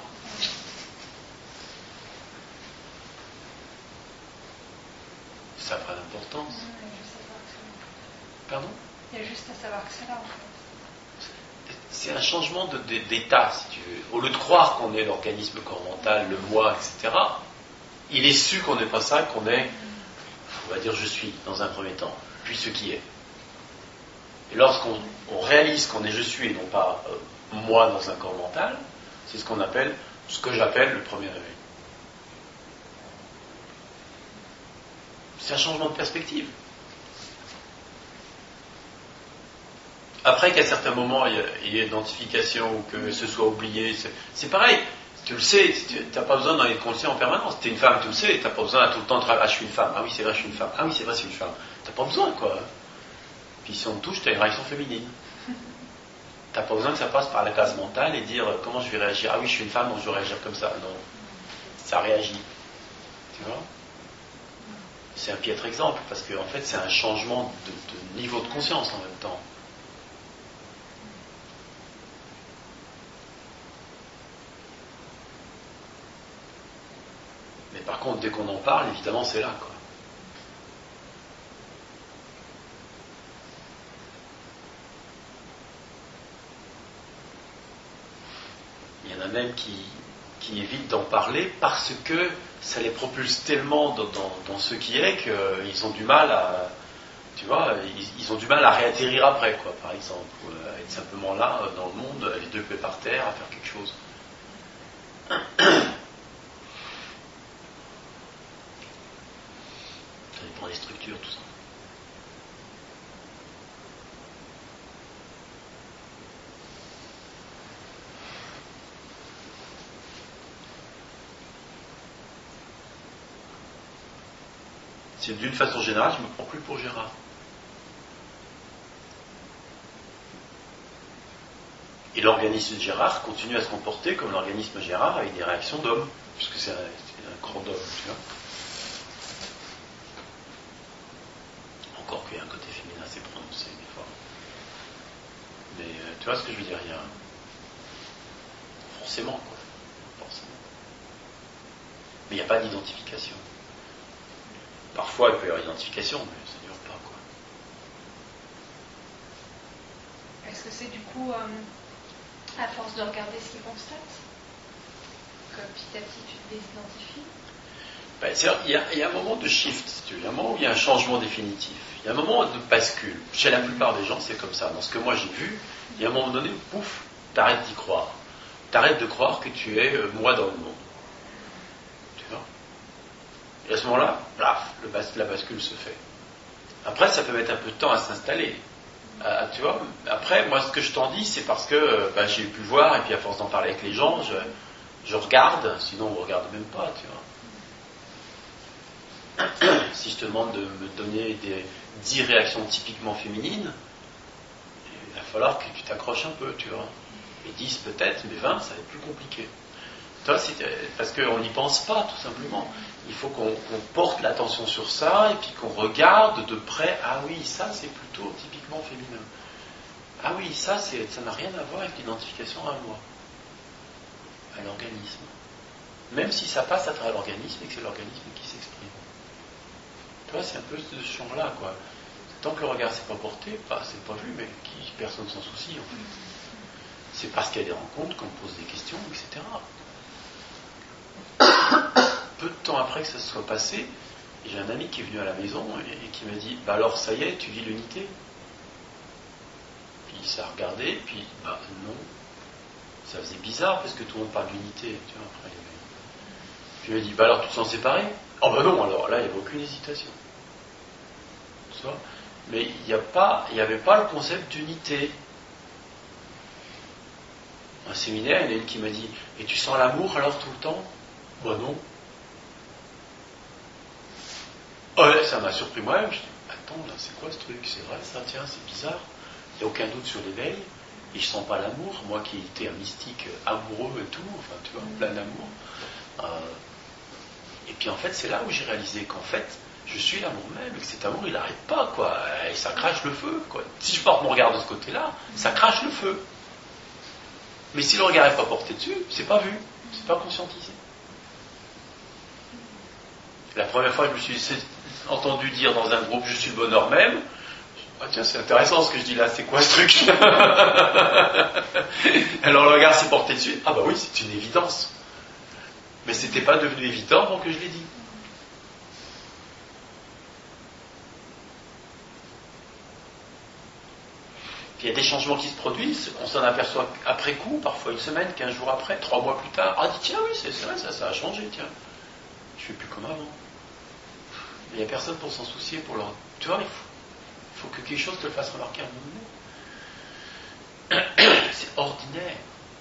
S1: Ça n'a pas d'importance. Pardon?
S2: Il y a juste à savoir que c'est là, en fait.
S1: C'est un changement d'état, si tu veux. Au lieu de croire qu'on est l'organisme corps mental, le moi, etc., il est su qu'on n'est pas ça, qu'on est, on va dire je suis, dans un premier temps, puis ce qui est. Et lorsqu'on réalise qu'on est je suis et non pas moi dans un corps mental, c'est ce que j'appelle le premier réveil. C'est un changement de perspective. Après qu'à certains moments il y ait une identification ou que ce soit oublié, c'est pareil. Tu le sais, tu n'as pas besoin d'en être conscient en permanence. Tu es une femme, tu le sais, tu n'as pas besoin tout le temps de ah, je suis une femme, ah oui, c'est vrai, je suis une femme, ah oui, c'est vrai, je suis une femme. Tu n'as pas besoin, quoi. Puis si on te touche, tu as une réaction féminine. Tu n'as pas besoin que ça passe par la case mentale et dire comment je vais réagir. Ah oui, je suis une femme, donc je vais réagir comme ça. Non, ça réagit. Tu vois? C'est un piètre exemple, parce qu'en fait, c'est un changement de niveau de conscience en même temps. Mais par contre, dès qu'on en parle, évidemment, c'est là, quoi. Il y en a même qui évitent d'en parler parce que ça les propulse tellement dans ce qui est qu'ils ont du mal à, tu vois, ils ont du mal à réatterrir après, quoi, par exemple, ou à être simplement là, dans le monde, les deux pieds par terre, à faire quelque chose. Ça dépend des structures, tout ça. C'est d'une façon générale, je ne me prends plus pour Gérard. Et l'organisme de Gérard continue à se comporter comme l'organisme Gérard avec des réactions d'homme, puisque c'est un grand homme, tu vois. Encore qu'il y a un côté féminin assez prononcé des fois. Mais tu vois ce que je veux dire, il y a forcément, quoi. Forcément. Mais il n'y a pas d'identification. Parfois, il peut y avoir identification, mais ça ne dure pas, quoi.
S2: Est-ce que c'est du coup, à force de regarder ce qu'il constate, que petit à petit tu te désidentifies?
S1: Il y a un moment de shift, si tu veux. Il y a un moment où il y a un changement définitif. Il y a un moment de bascule. Chez la plupart des gens, c'est comme ça. Dans ce que moi j'ai vu, il y a un moment donné où, pouf, t'arrêtes d'y croire. T'arrêtes de croire que tu es moi dans le monde. Tu vois? Et à ce moment-là, plaf, la bascule se fait. Après, ça peut mettre un peu de temps à s'installer. Tu vois, après, moi, ce que je t'en dis, c'est parce que j'ai pu voir, et puis à force d'en parler avec les gens, je regarde, sinon on ne regarde même pas, tu vois. Si je te demande de me donner 10 réactions typiquement féminines, il va falloir que tu t'accroches un peu, tu vois. Et 10 peut-être, mais 20, ça va être plus compliqué. Toi, parce qu'on n'y pense pas, tout simplement. Il faut qu'on porte l'attention sur ça, et puis qu'on regarde de près, ah oui, ça c'est plutôt typiquement féminin. Ah oui, ça n'a rien à voir avec l'identification à moi, à l'organisme. Même si ça passe à travers l'organisme et que c'est l'organisme qui s'exprime. Toi, c'est un peu ce champ-là, quoi. Tant que le regard s'est pas porté, c'est pas vu, mais personne s'en soucie, en fait. C'est parce qu'il y a des rencontres qu'on pose des questions, etc. Peu de temps après que ça se soit passé, j'ai un ami qui est venu à la maison et qui m'a dit « alors ça y est, tu vis l'unité ?» Puis il s'est regardé, puis non. Ça faisait bizarre parce que tout le monde parle d'unité. Tu vois, après, puis il m'a dit « alors tu te sens séparé ?» Oh non, alors là il n'y avait aucune hésitation. Tu vois. Mais il n'y avait pas le concept d'unité. Un séminaire, il y en a une qui m'a dit « et tu sens l'amour alors tout le temps ?» Non. Ouais, ça m'a surpris moi-même. Je dis, attends, là, c'est quoi ce truc? C'est vrai, ça, tiens, c'est bizarre. Il n'y a aucun doute sur l'éveil. Et je sens pas l'amour. Moi qui étais un mystique amoureux et tout, enfin, tu vois, plein d'amour. Et puis, en fait, c'est là où j'ai réalisé qu'en fait, je suis l'amour même, et que cet amour, il n'arrête pas, quoi. Et ça crache le feu, quoi. Si je porte mon regard de ce côté-là, ça crache le feu. Mais si le regard n'est pas porté dessus, c'est pas vu. C'est pas conscientisé. La première fois que je me suis entendu dire dans un groupe « je suis le bonheur même », tiens, c'est intéressant ce que je dis là, c'est quoi ce truc? Alors le regard s'est porté dessus, ah bah oui, c'est une évidence. Mais c'était pas devenu évident avant que je l'ai dit. Puis il y a des changements qui se produisent, on s'en aperçoit après coup, parfois une semaine, 15 jours après, 3 mois plus tard, ah tiens oui, c'est vrai, ça a changé, tiens. Je ne fais plus comme avant. Il n'y a personne pour s'en soucier, pour leur... Tu vois, il faut que quelque chose te le fasse remarquer à un moment donné. C'est ordinaire.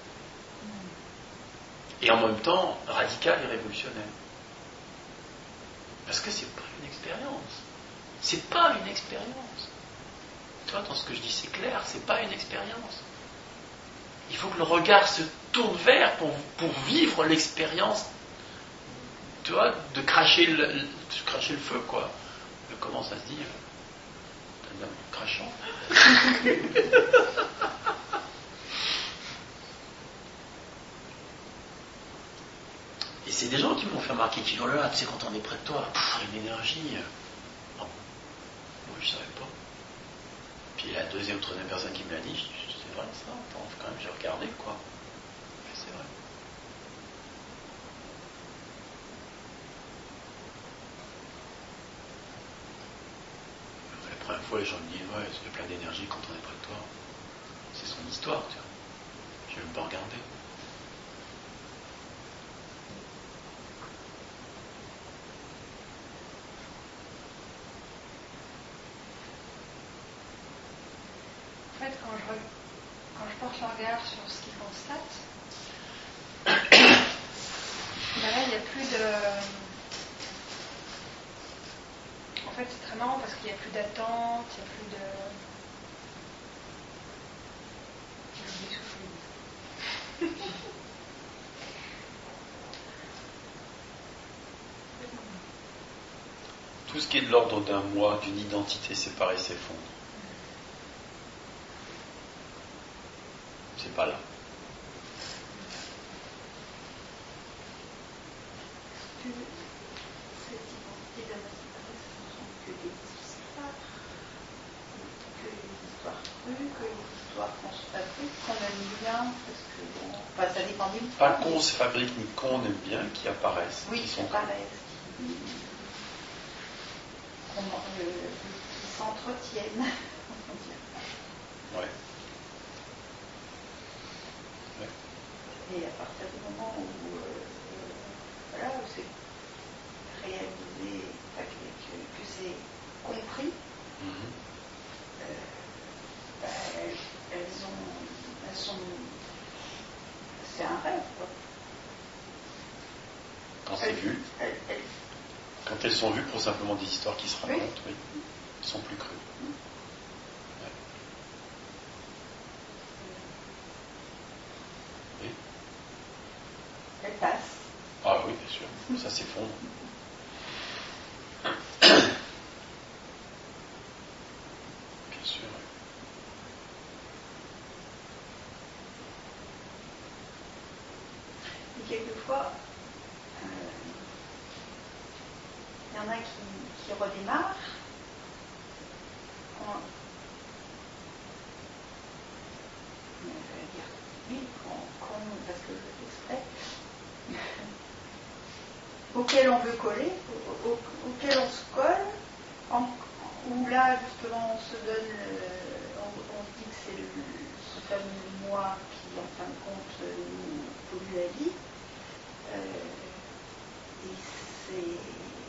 S1: Et en même temps, radical et révolutionnaire. Parce que c'est pas une expérience. C'est pas une expérience. Tu vois, dans ce que je dis, c'est clair, c'est pas une expérience. Il faut que le regard se tourne vers pour vivre l'expérience. Tu vois, de cracher le feu, quoi. Comment ça se dit? Crachant. Et c'est des gens qui m'ont fait remarquer, qui disent, oh là là, tu sais, quand on est près de toi, il y a une énergie. Non, moi je ne savais pas. Puis la deuxième, troisième personne qui me l'a dit, je dis, c'est vrai ça, attends, quand même, j'ai regardé, quoi. C'est vrai. La première fois, les gens me disent, ouais, il y a plein d'énergie quand on est près de toi. C'est son histoire, tu vois. Je ne vais même pas regarder.
S2: En fait, quand je porte le regard sur ce qu'il constate, là, il n'y a plus de... En fait, c'est très marrant parce qu'il n'y a plus d'attente, il n'y a plus de... J'ai oublié ce que je voulais dire.
S1: Tout ce qui est de l'ordre d'un moi, d'une identité séparée s'effondre. C'est pas là.
S4: Cette identité d'avancée, ce ne sont que des histoires, que des histoires crues, que des histoires qu'on se fabrique, qu'on aime bien, parce que bon, enfin, ça dépend des
S1: Pas qu'on se fabrique ni qu'on aime bien, qui apparaissent.
S4: Oui,
S1: qui
S4: qui
S1: sont
S4: apparaissent, qui s'entretiennent.
S1: Ouais.
S4: Et à partir du moment où voilà, c'est réalisé
S1: Quand c'est vu, quand elles sont vues pour simplement des histoires qui se racontent, oui, elles sont plus crues. Ouais. Oui.
S4: Elles passent.
S1: Ah oui, bien sûr, ça s'effondre. Bien sûr, oui.
S4: Et quelquefois, il y en a qui redémarrent. Parce que je fais exprès, auquel on veut coller, auquel on se colle, où là justement on se donne, on se dit que c'est ce fameux moi qui en fin de compte nous pollue la vie. Et c'est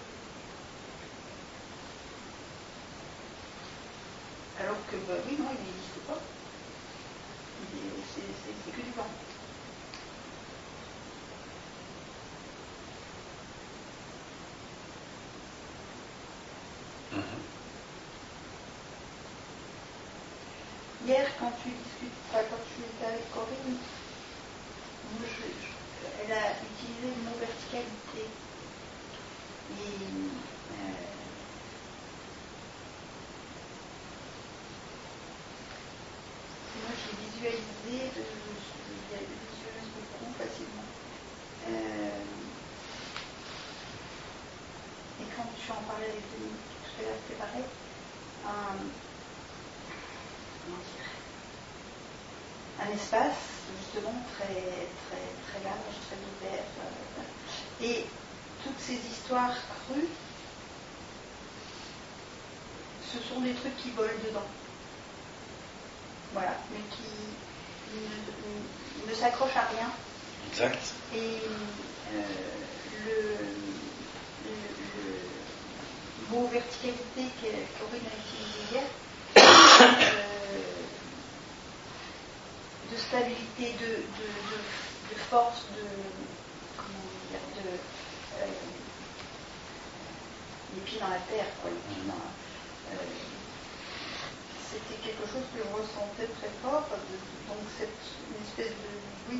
S4: alors que bah oui, non, il n'existe pas. C'est que du vent. Hier, quand tu étais avec Corinne, elle a utilisé le mot verticalité. Et moi, j'ai visualisé, je visualise beaucoup facilement. Et quand tu en parlais avec Denis tout à l'heure, c'est pareil. Un espace justement très, très, très large, très ouvert. Et toutes ces histoires crues, ce sont des trucs qui volent dedans. Voilà, mais qui ne s'accrochent à rien.
S1: Exact.
S4: Et le mot verticalité qu'Aurine a utilisé hier, de stabilité, de force, les pieds dans la terre, quoi, les pieds dans c'était quelque chose que je ressentais très fort, donc une espèce de, oui,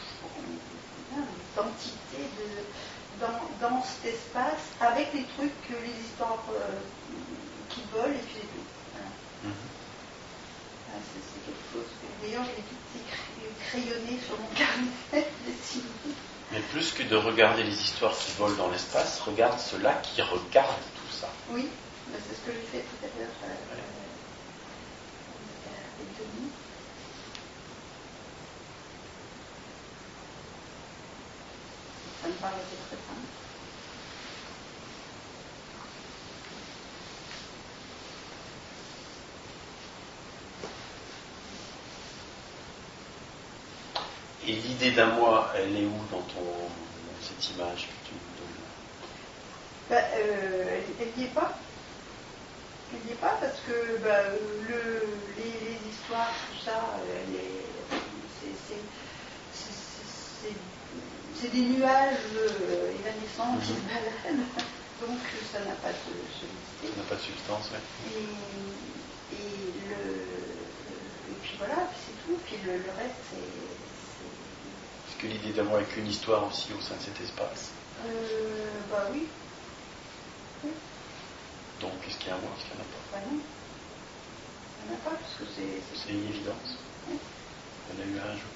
S4: d'entité dans cet espace, avec les trucs, les histoires qui volent, et puis les tout. Voilà. C'est quelque chose que, d'ailleurs, je l'ai tout crayonné sur mon carnet dessiné.
S1: Mais plus que de regarder les histoires qui volent dans l'espace, regarde ceux-là qui regardent tout ça.
S4: Oui, c'est ce que j'ai fait tout à l'heure avec Denis. Ça me paraissait très simple.
S1: Et l'idée d'un moi, elle est où dans cette image que tu nous donnes?
S4: Elle n'y est pas. Elle n'y est pas parce que les histoires, tout ça, c'est des nuages évanescents qui se baladent. Donc ça n'a pas de solidité.
S1: Ça n'a pas de substance, oui.
S4: Et puis voilà, c'est tout. Puis le reste, c'est.
S1: Est-ce que l'idée d'un moi est qu'une histoire aussi au sein de cet espace?
S4: Bah oui.
S1: Donc, est-ce qu'il y a un moi, est-ce qu'il n'y en a pas?
S4: Bah non. Il n'y en a pas, parce que
S1: c'est une évidence.
S4: Oui.
S1: Il y en a eu un jour.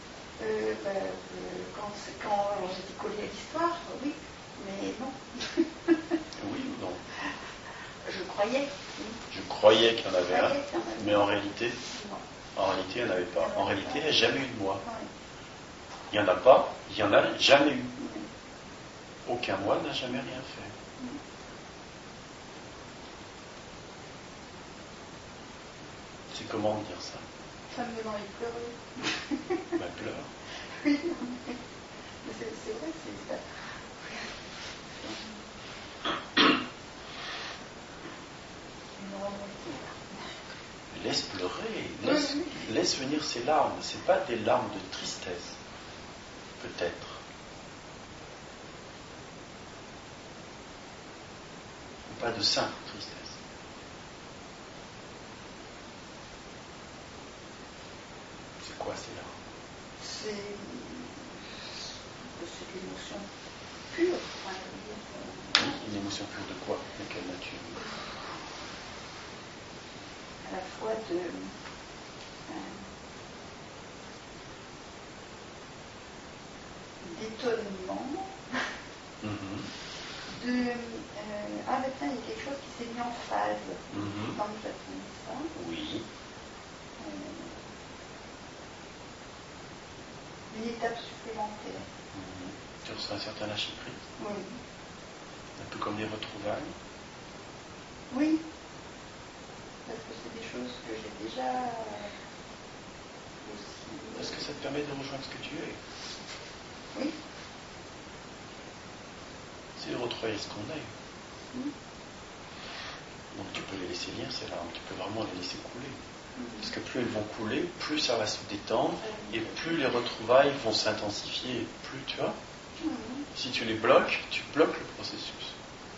S4: Quand j'étais collée à l'histoire, oui, mais non.
S1: Oui ou non?
S4: Je croyais. Oui.
S1: Je croyais qu'il y en avait un, mais en réalité,
S4: non.
S1: En réalité, il n'y en avait pas. En réalité, il n'y a jamais eu de moi.
S4: Ouais.
S1: Il n'y en a pas, il n'y en a jamais eu. Aucun moi n'a jamais rien fait. C'est comment dire ça?
S4: Ça me donne envie de pleurer.
S1: Ben, pleure.
S4: Oui, mais c'est vrai, c'est ça.
S1: Laisse pleurer, laisse venir ces larmes. Ce n'est pas des larmes de tristesse. peut-être. Pas de simple tristesse. C'est quoi, c'est là?
S4: C'est l'émotion pure. Enfin,
S1: Oui, une émotion pure de quoi? De quelle nature?
S4: à la fois d'étonnement, ah ben tiens, il y a quelque chose qui s'est mis en phase quand nous avons ça.
S1: Oui.
S4: Une étape supplémentaire.
S1: Tu ressens un certain lâcher-prise?
S4: Oui.
S1: Un peu comme les retrouvailles?
S4: Oui. Parce que c'est des choses que j'ai déjà aussi.
S1: Est-ce que ça te permet de rejoindre ce que tu es?
S4: Oui.
S1: C'est de retrouver ce qu'on est. Donc tu peux les laisser lire ces larmes, tu peux vraiment les laisser couler. Parce que plus elles vont couler, plus ça va se détendre, et plus les retrouvailles vont s'intensifier, plus tu vois. Si tu les bloques, tu bloques le processus.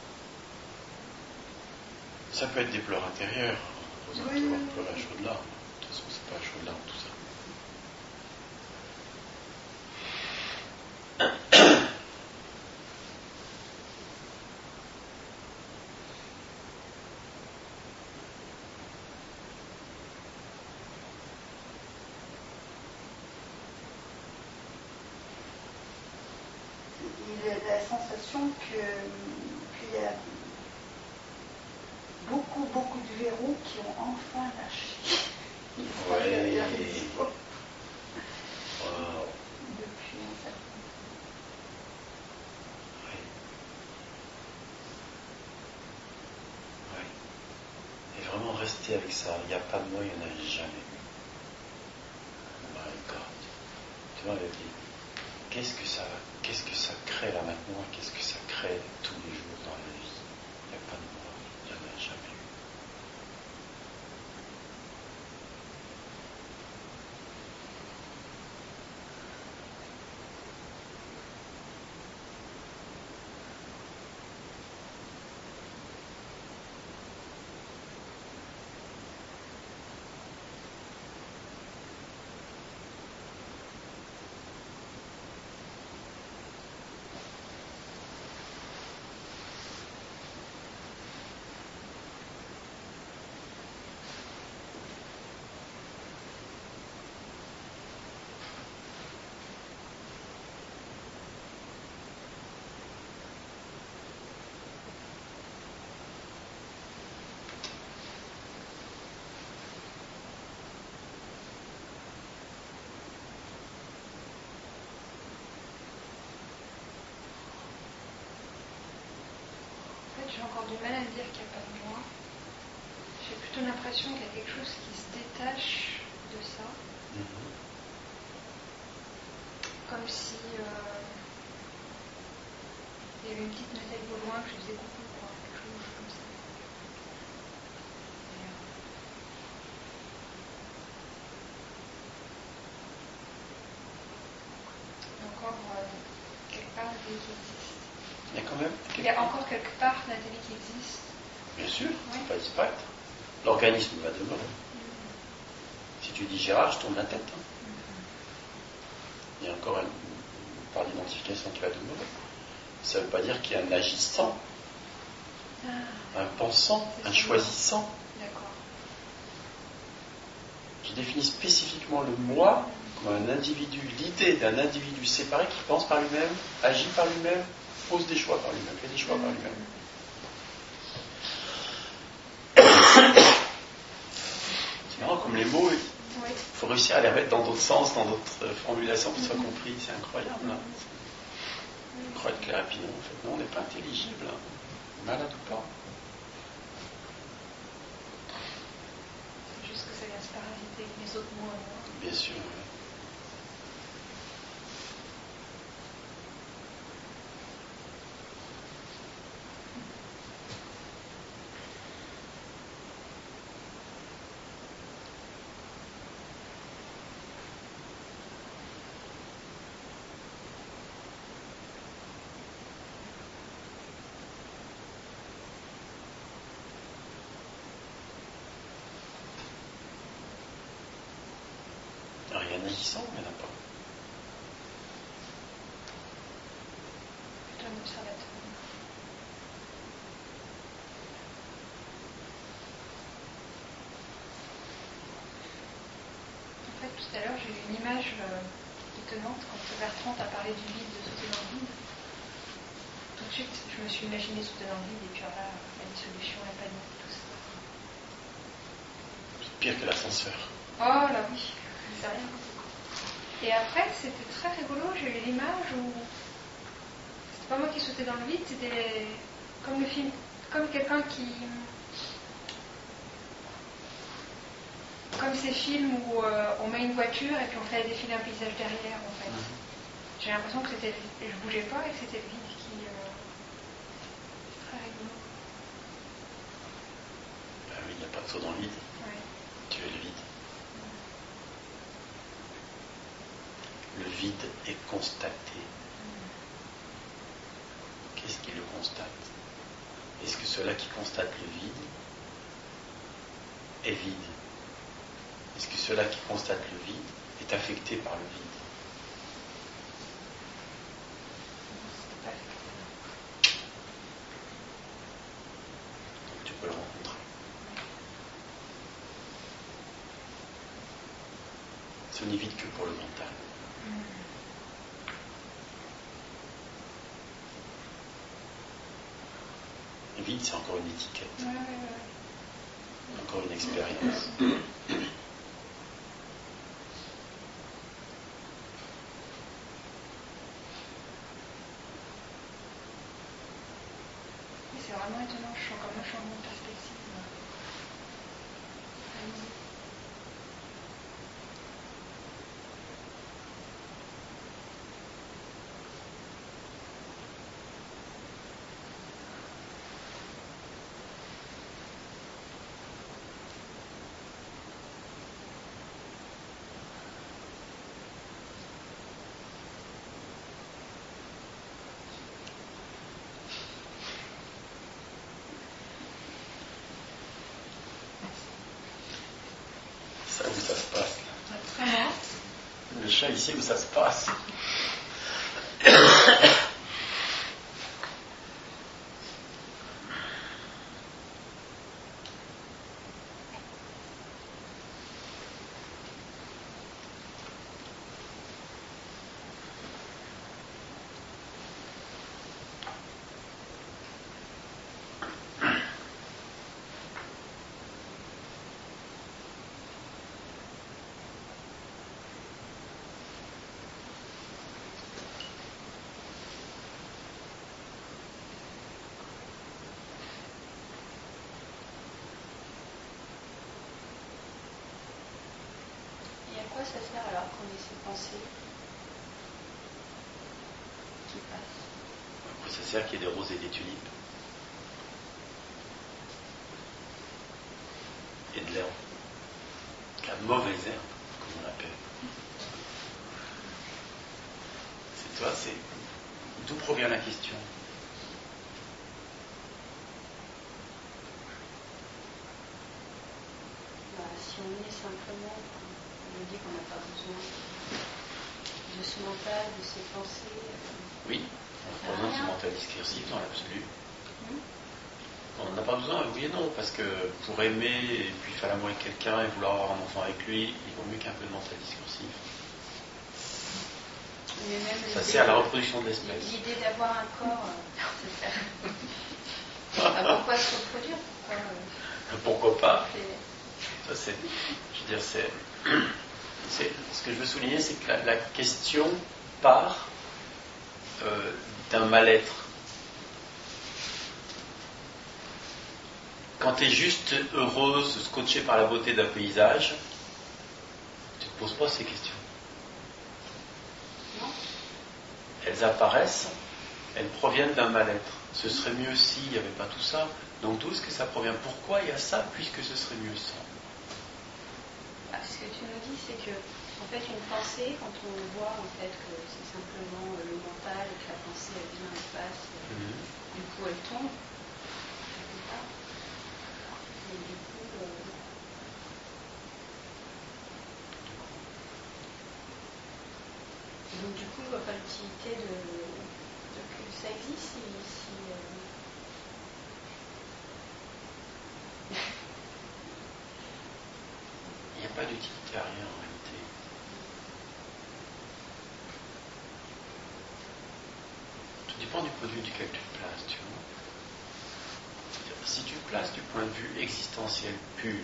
S1: Ça peut être des pleurs intérieures, pleurer à chaud de larmes. De toute façon, c'est pas à chaud de larmes tout ça.
S4: La sensation qu'il y a beaucoup de verrous qui ont enfin lâché.
S1: Ouais.
S4: Depuis un certain temps.
S1: Et vraiment rester avec ça. Il n'y a pas de moi, il n'y en a jamais eu. My God. Tu vois, qu'est-ce que ça crée là maintenant? Qu'est-ce que ça crée tous les jours dans la vie? Il n'y a pas de moi, il n'y en a jamais eu.
S2: J'ai encore du mal à me dire qu'il n'y a pas de moi. J'ai plutôt l'impression qu'il y a quelque chose qui se détache de ça. Comme si il y avait une petite Nathalie au loin que je faisais coucou, quoi. Quelque chose comme ça. Et encore quelque part Nathalie qui existe.
S1: Il y a quand même.
S2: Il y a encore quelque part Nathalie qui existe.
S1: Bien sûr,
S2: Oui.
S1: pas disparaître. L'organisme va demeurer. Si tu dis Gérard, je tourne la tête. Il y a encore une part d'identification qui va demeurer. Ça ne veut pas dire qu'il y a un agissant, un pensant, un choisissant.
S2: D'accord.
S1: Je définis spécifiquement le moi comme un individu, l'idée d'un individu séparé qui pense par lui-même, agit par lui-même, pose des choix par lui-même, fait des choix par lui-même. C'est marrant comme les mots, il faut réussir à les mettre dans d'autres sens, dans d'autres formulations pour que ce soit compris. C'est incroyable. Là. On croit être clair et pinot, en fait. Non, on n'est pas intelligible. Hein. Malade ou pas.
S2: C'est juste que ça vient se parasiter avec les autres mots à moi.
S1: Bien sûr, oui. Rien d'agissant, il n'y en a pas.
S2: Plutôt un observateur. En fait, tout à l'heure, j'ai eu une image étonnante quand Bertrand a parlé du vide, de sauter dans le vide. Tout de suite, je me suis imaginé sauter dans le vide et puis alors là, la dissolution, la panique, tout ça.
S1: C'est pire que l'ascenseur.
S2: Oh là oui, c'est rien. Et après, c'était très rigolo, j'ai eu l'image où c'était pas moi qui sautais dans le vide, c'était comme le film, comme quelqu'un qui... Comme ces films où on met une voiture et puis on fait défiler un paysage derrière, en fait. J'ai l'impression que c'était... Je bougeais pas et que c'était le vide qui... C'est très rigolo.
S1: Ben oui, il n'y a pas de saut dans le vide.
S2: Ouais.
S1: Tu es le vide. Le vide est constaté. Qu'est-ce qui le constate? Est-ce que cela qui constate le vide est vide? Est-ce que cela qui constate le vide est affecté par le vide? Donc tu peux le rencontrer. Ce n'est vide que pour le mental. Le vide, c'est encore une étiquette. Encore une expérience.
S2: C'est vraiment étonnant, je sens comme un changement de perspective. Allez-y.
S1: Ça, où ça se passe?
S2: Très bien.
S1: Le chat ici, où ça se passe?
S4: Et à quoi ça sert alors qu'on ait ces pensées qui passent?
S1: À quoi ça sert qu'il y ait des roses et des tulipes? Et de l'herbe. La mauvaise herbe, comme on l'appelle. C'est toi, c'est... D'où provient la question?
S4: Si on est simplement, on dit qu'on n'a pas besoin de ce mental, de ces pensées.
S1: Oui, on n'a pas besoin de ce mental discursif dans l'absolu. On n'a pas besoin, oui et non, parce que pour aimer et puis faire l'amour avec quelqu'un et vouloir avoir un enfant avec lui, il vaut mieux qu'un peu de mental discursif.
S4: Mais même
S1: Ça sert à la reproduction de l'espèce.
S4: L'idée d'avoir un corps, pourquoi se reproduire?
S1: Pourquoi pas? Ça, c'est, je veux dire, ce que je veux souligner, c'est que la question part d'un mal-être. Quand tu es juste heureuse, scotchée par la beauté d'un paysage, tu ne te poses pas ces questions.
S4: Non.
S1: Elles apparaissent, elles proviennent d'un mal-être. Ce serait mieux s'il n'y avait pas tout ça. Donc d'où est-ce que ça provient? Pourquoi il y a ça, puisque ce serait mieux sans?
S4: Ce que tu nous dis, c'est que en fait, une pensée, quand on voit en fait que c'est simplement le mental et que la pensée elle vient, elle passe, du coup elle tombe, quelque part. Et du coup,
S6: coup, je vois pas l'utilité de que ça existe si
S1: Il n'y a pas d'utilité à rien en réalité. Tout dépend du point de vue duquel tu te places, tu vois. Si tu te places du point de vue existentiel pur,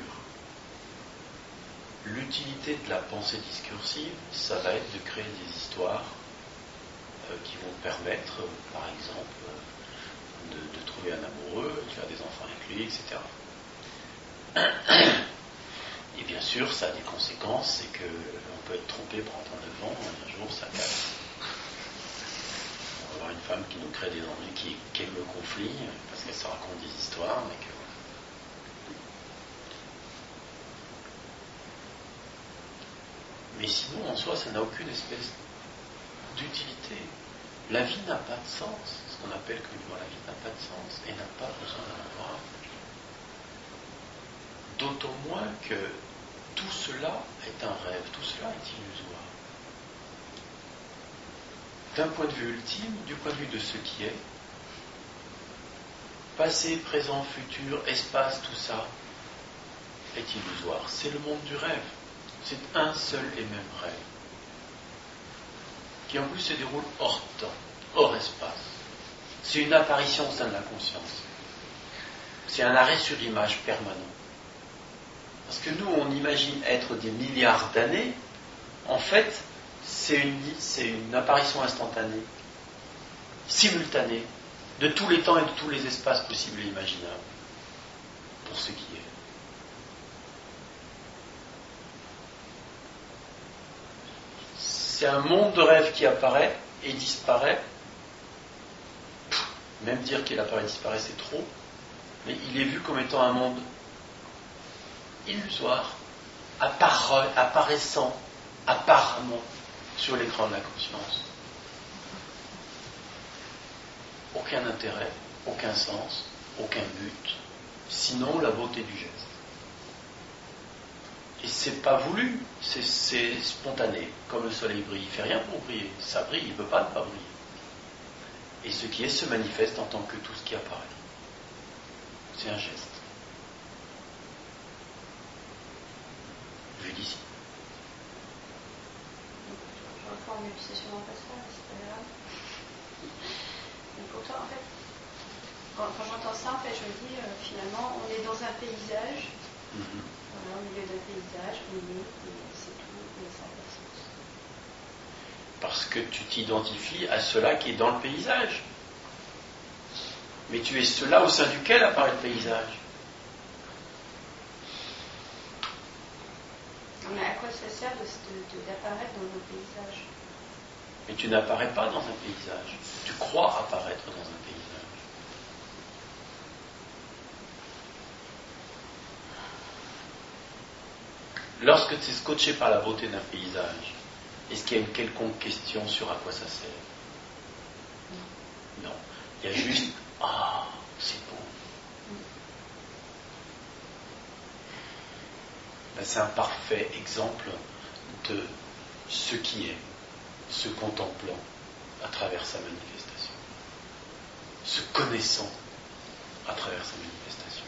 S1: l'utilité de la pensée discursive, ça va être de créer des histoires qui vont te permettre, par exemple, de trouver un amoureux, de faire des enfants avec lui, etc. Et bien sûr, ça a des conséquences, c'est qu'on peut être trompé pendant 39 ans, un jour ça casse. On va avoir une femme qui nous crée des ennuis, qui aime le conflit, parce qu'elle se raconte des histoires, mais que... Mais sinon, en soi, ça n'a aucune espèce d'utilité. La vie n'a pas de sens. Ce qu'on appelle communément la vie n'a pas de sens et n'a pas besoin d'en avoir. D'autant moins que tout cela est un rêve, tout cela est illusoire. D'un point de vue ultime, du point de vue de ce qui est, passé, présent, futur, espace, tout ça est illusoire. C'est le monde du rêve. C'est un seul et même rêve, qui en plus se déroule hors temps, hors espace. C'est une apparition au sein de la conscience. C'est un arrêt sur image permanent. Parce que nous, on imagine être des milliards d'années. En fait, c'est une apparition instantanée, simultanée, de tous les temps et de tous les espaces possibles et imaginables, pour ce qui est. C'est un monde de rêve qui apparaît et disparaît. Même dire qu'il apparaît et disparaît, c'est trop. Mais il est vu comme étant un monde illusoire, apparaissant apparemment sur l'écran de la conscience. Aucun intérêt, aucun sens, aucun but, sinon la beauté du geste. Et c'est pas voulu, c'est spontané. Comme le soleil brille, il fait rien pour briller. Ça brille, il ne peut pas ne pas briller. Et ce qui est se manifeste en tant que tout ce qui apparaît. C'est un geste. Vu d'ici.
S6: je reprends une obsession en passant, c'est pas grave. Mais pourtant, en fait, quand j'entends ça, en fait, je me dis, finalement, on est dans un paysage. Voilà, au milieu d'un paysage, on est, et c'est tout, et ça n'a pas de sens.
S1: Parce que tu t'identifies à cela qui est dans le paysage. Mais tu es cela au sein duquel apparaît le paysage.
S6: Mais à quoi ça sert d'apparaître dans le paysage?
S1: Mais tu n'apparais pas dans un paysage. Tu crois apparaître dans un paysage. Lorsque tu es scotché par la beauté d'un paysage, est-ce qu'il y a une quelconque question sur à quoi ça sert? Non. Il y a juste « Ah, c'est beau ». Ben, c'est un parfait exemple de ce qui est, se contemplant à travers sa manifestation, se connaissant à travers sa manifestation.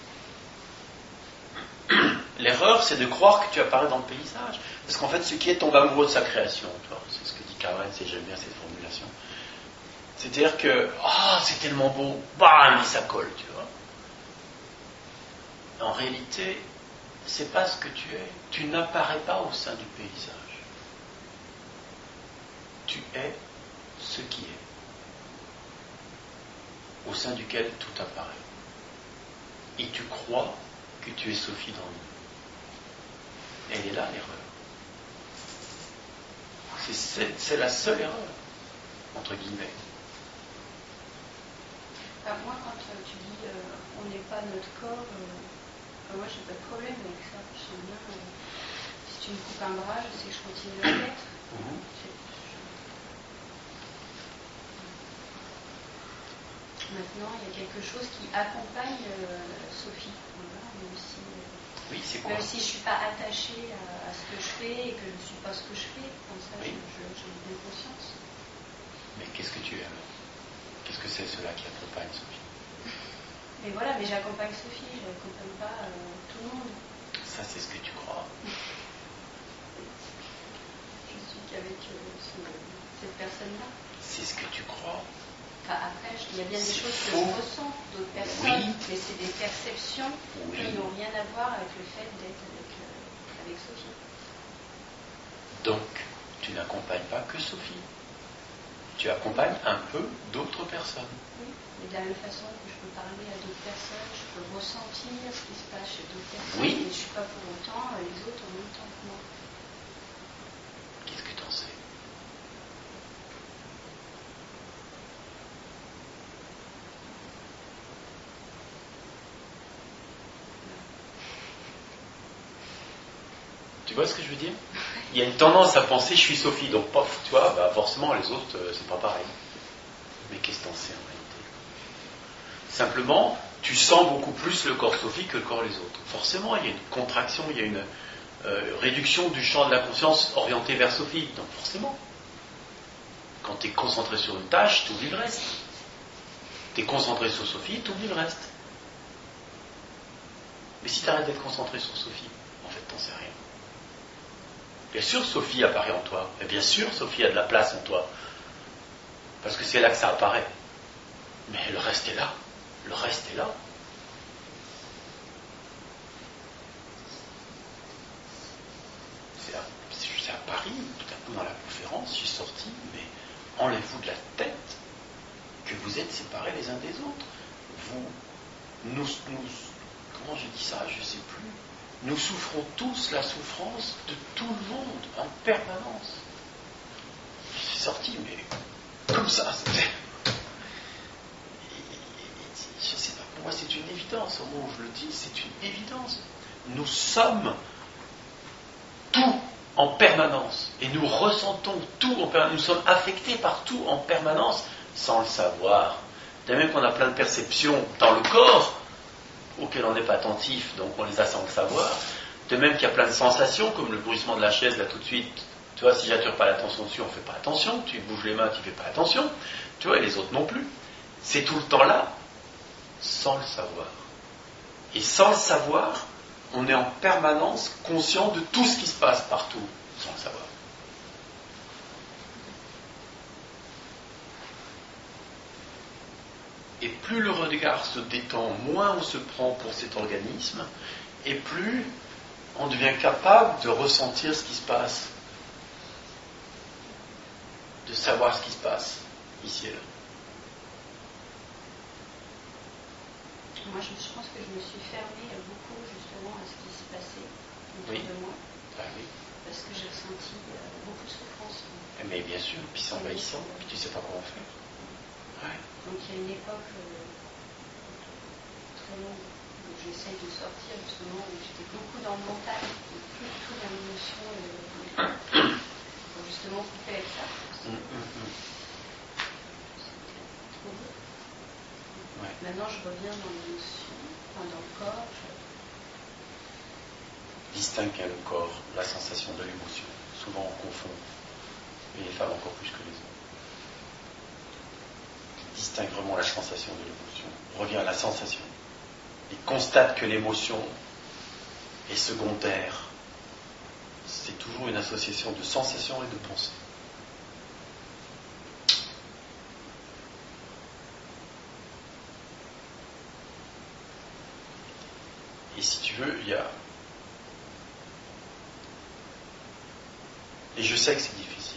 S1: L'erreur, c'est de croire que tu apparais dans le paysage. Parce qu'en fait, ce qui est tombe amoureux de sa création. C'est ce que dit Karl Renz, et j'aime bien cette formulation. C'est-à-dire que, c'est tellement beau, bam, et ça colle, tu vois. En réalité, c'est pas ce que tu es. Tu n'apparais pas au sein du paysage. Tu es ce qui est. Au sein duquel tout apparaît. Et tu crois que tu es Sophie dans nous. Elle est là, l'erreur. C'est la seule erreur, entre guillemets.
S6: Moi, quand tu dis on n'est pas notre corps, moi j'ai pas de problème avec ça. Je sais bien, si tu me coupes un bras, je sais que je continue à l'être. Maintenant, il y a quelque chose qui accompagne Sophie. Voilà, même si,
S1: Oui, c'est quoi?
S6: Même si je ne suis pas attachée à ce que je fais et que je ne suis pas ce que je fais, comme ça
S1: Oui.
S6: j'ai bien conscience.
S1: Mais qu'est-ce que tu es alors? Qu'est-ce que c'est cela qui accompagne Sophie?
S6: Mais voilà, mais j'accompagne Sophie, je n'accompagne pas tout le monde.
S1: Ça, c'est ce que tu crois.
S6: Je suis qu'avec cette personne-là.
S1: C'est ce que tu crois.
S6: Enfin, après, il y a bien des
S1: C'est
S6: choses que
S1: faux.
S6: je ressens d'autres personnes,
S1: Oui.
S6: mais c'est des perceptions
S1: Oui.
S6: qui n'ont rien à voir avec le fait d'être avec Sophie.
S1: Donc, tu n'accompagnes pas que Sophie. Tu accompagnes un peu d'autres personnes.
S6: Oui. Et de la même façon que je peux parler à d'autres personnes, je peux ressentir ce qui se passe chez d'autres personnes,
S1: Oui.
S6: mais je ne suis pas pour autant les autres en même temps que moi.
S1: Qu'est-ce que tu en sais? Tu vois ce que je veux dire? Il y a une tendance à penser je suis Sophie, donc pof, tu vois, bah forcément les autres, c'est pas pareil. Mais qu'est-ce que t'en sais en réalité? Simplement, tu sens beaucoup plus le corps Sophie que le corps les autres. Forcément, il y a une contraction, il y a une réduction du champ de la conscience orienté vers Sophie. Donc forcément, quand tu es concentré sur une tâche, tu oublies le reste. Tu es concentré sur Sophie, tu oublies le reste. Mais si tu arrêtes d'être concentré sur Sophie, en fait, t'en sais rien. Bien sûr, Sophie apparaît en toi. Et bien sûr, Sophie a de la place en toi. Parce que c'est là que ça apparaît. Mais le reste est là. Le reste est là. C'est à Paris, tout à coup dans la conférence, je suis sorti, mais enlève-vous de la tête que vous êtes séparés les uns des autres. Comment je dis ça, je ne sais plus. Nous souffrons tous la souffrance de tout le monde en permanence. Je suis sorti, mais comme ça, c'était... Je ne sais pas, pour moi c'est une évidence, au moment où je le dis, c'est une évidence. Nous sommes tout en permanence, et nous ressentons tout en permanence, nous sommes affectés par tout en permanence, sans le savoir. De même qu'on a plein de perceptions dans le corps, auxquelles on n'est pas attentif, donc on les a sans le savoir. De même qu'il y a plein de sensations, comme le bruissement de la chaise, là tout de suite, tu vois, si j'attire pas l'attention dessus, on ne fait pas attention, tu bouges les mains, tu ne fais pas attention, tu vois, et les autres non plus. C'est tout le temps là, sans le savoir. Et sans le savoir, on est en permanence conscient de tout ce qui se passe partout, sans le savoir. Et plus le regard se détend, moins on se prend pour cet organisme, et plus on devient capable de ressentir ce qui se passe, de savoir ce qui se passe, ici et là.
S6: Moi, je pense que je me suis fermée beaucoup justement à ce qui se passait autour de moi.
S1: Ah oui.
S6: Parce que j'ai ressenti beaucoup de souffrance.
S1: Mais bien sûr, puis c'est envahissant, puis tu ne sais pas comment faire. Ouais.
S6: Donc il y a une époque très longue où j'essaye de sortir justement, où j'étais beaucoup dans le mental, plus du tout dans l'émotion, pour justement couper avec ça. C'était trop beau.
S1: Ouais.
S6: Maintenant je reviens dans l'émotion, enfin, dans le corps.
S1: Distingue bien le corps, la sensation de l'émotion. Souvent on confond, et les femmes encore plus que les hommes. Distingue vraiment la sensation de l'émotion. Revient à la sensation. Et constate que l'émotion est secondaire. C'est toujours une association de sensation et de pensée. Et si tu veux, il y a... Et je sais que c'est difficile.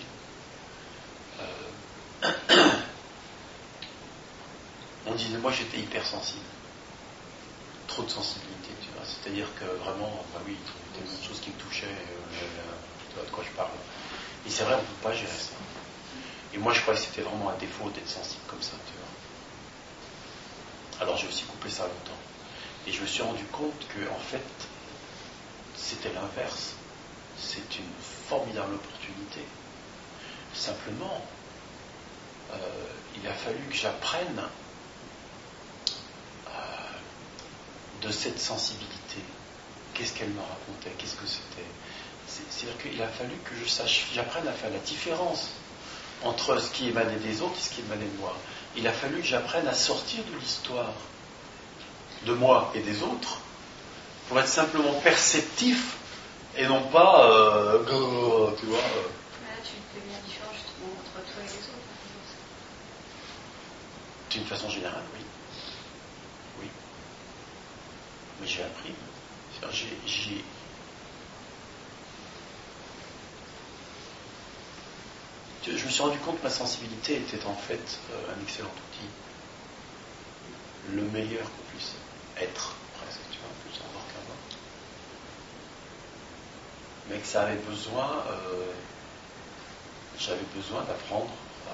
S1: On disait, moi j'étais hypersensible. Trop de sensibilité, tu vois. C'est-à-dire que vraiment, bah oui, il y avait tellement de choses qui me touchaient, tu vois de quoi je parle. Et c'est vrai, on ne peut pas gérer ça. Et moi je croyais que c'était vraiment un défaut d'être sensible comme ça, tu vois. Alors j'ai aussi coupé ça longtemps. Et je me suis rendu compte que, en fait, c'était l'inverse. C'est une formidable opportunité. Simplement, il a fallu que j'apprenne de cette sensibilité qu'est-ce qu'elle me racontait, qu'est-ce que c'était. C'est-à-dire qu'il a fallu que j'apprenne à faire la différence entre ce qui émanait des autres et ce qui émanait de moi. Il a fallu que j'apprenne à sortir de l'histoire de moi et des autres pour être simplement perceptif et non pas tu vois.
S6: Là, tu deviens différent justement entre toi et les autres.
S1: D'une façon générale, oui. Oui. Mais j'ai appris. Je me suis rendu compte que ma sensibilité était en fait un excellent outil. Le meilleur qu'on puisse être, presque, tu vois, plus encore qu'avant. Mais que ça avait besoin, j'avais besoin d'apprendre à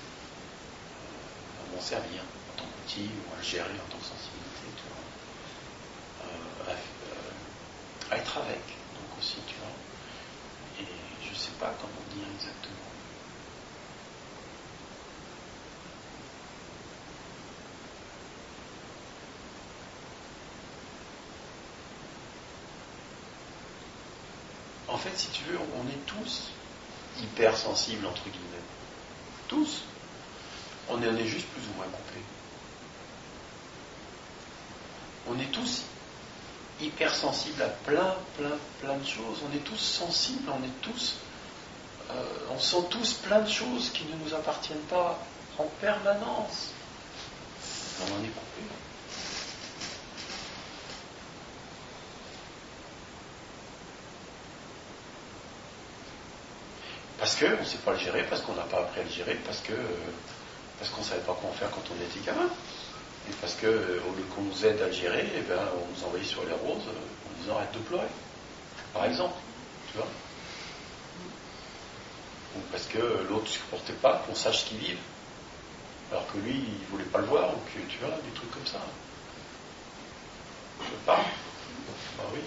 S1: m'en servir en tant qu'outil ou à le gérer en tant que sensibilité, tu vois. À être avec, donc aussi, tu vois. Et je ne sais pas comment dire exactement. En fait, si tu veux, on est tous hypersensibles, entre guillemets. Tous. On en est juste plus ou moins coupés. On est tous hypersensibles à plein de choses. On est tous sensibles, on sent tous plein de choses qui ne nous appartiennent pas en permanence. On en est coupés. Parce qu'on ne sait pas le gérer, parce qu'on n'a pas appris à le gérer, parce qu'on ne savait pas quoi en faire quand on était gamin. Et parce qu'au lieu qu'on nous aide à le gérer, eh ben, on nous envoyait sur les roses en disant arrête de pleurer, par exemple. Tu vois. Ou parce que l'autre ne supportait pas qu'on sache ce qu'il vit, alors que lui, il ne voulait pas le voir, ou que tu vois, des trucs comme ça. Je sais pas. Bah oui.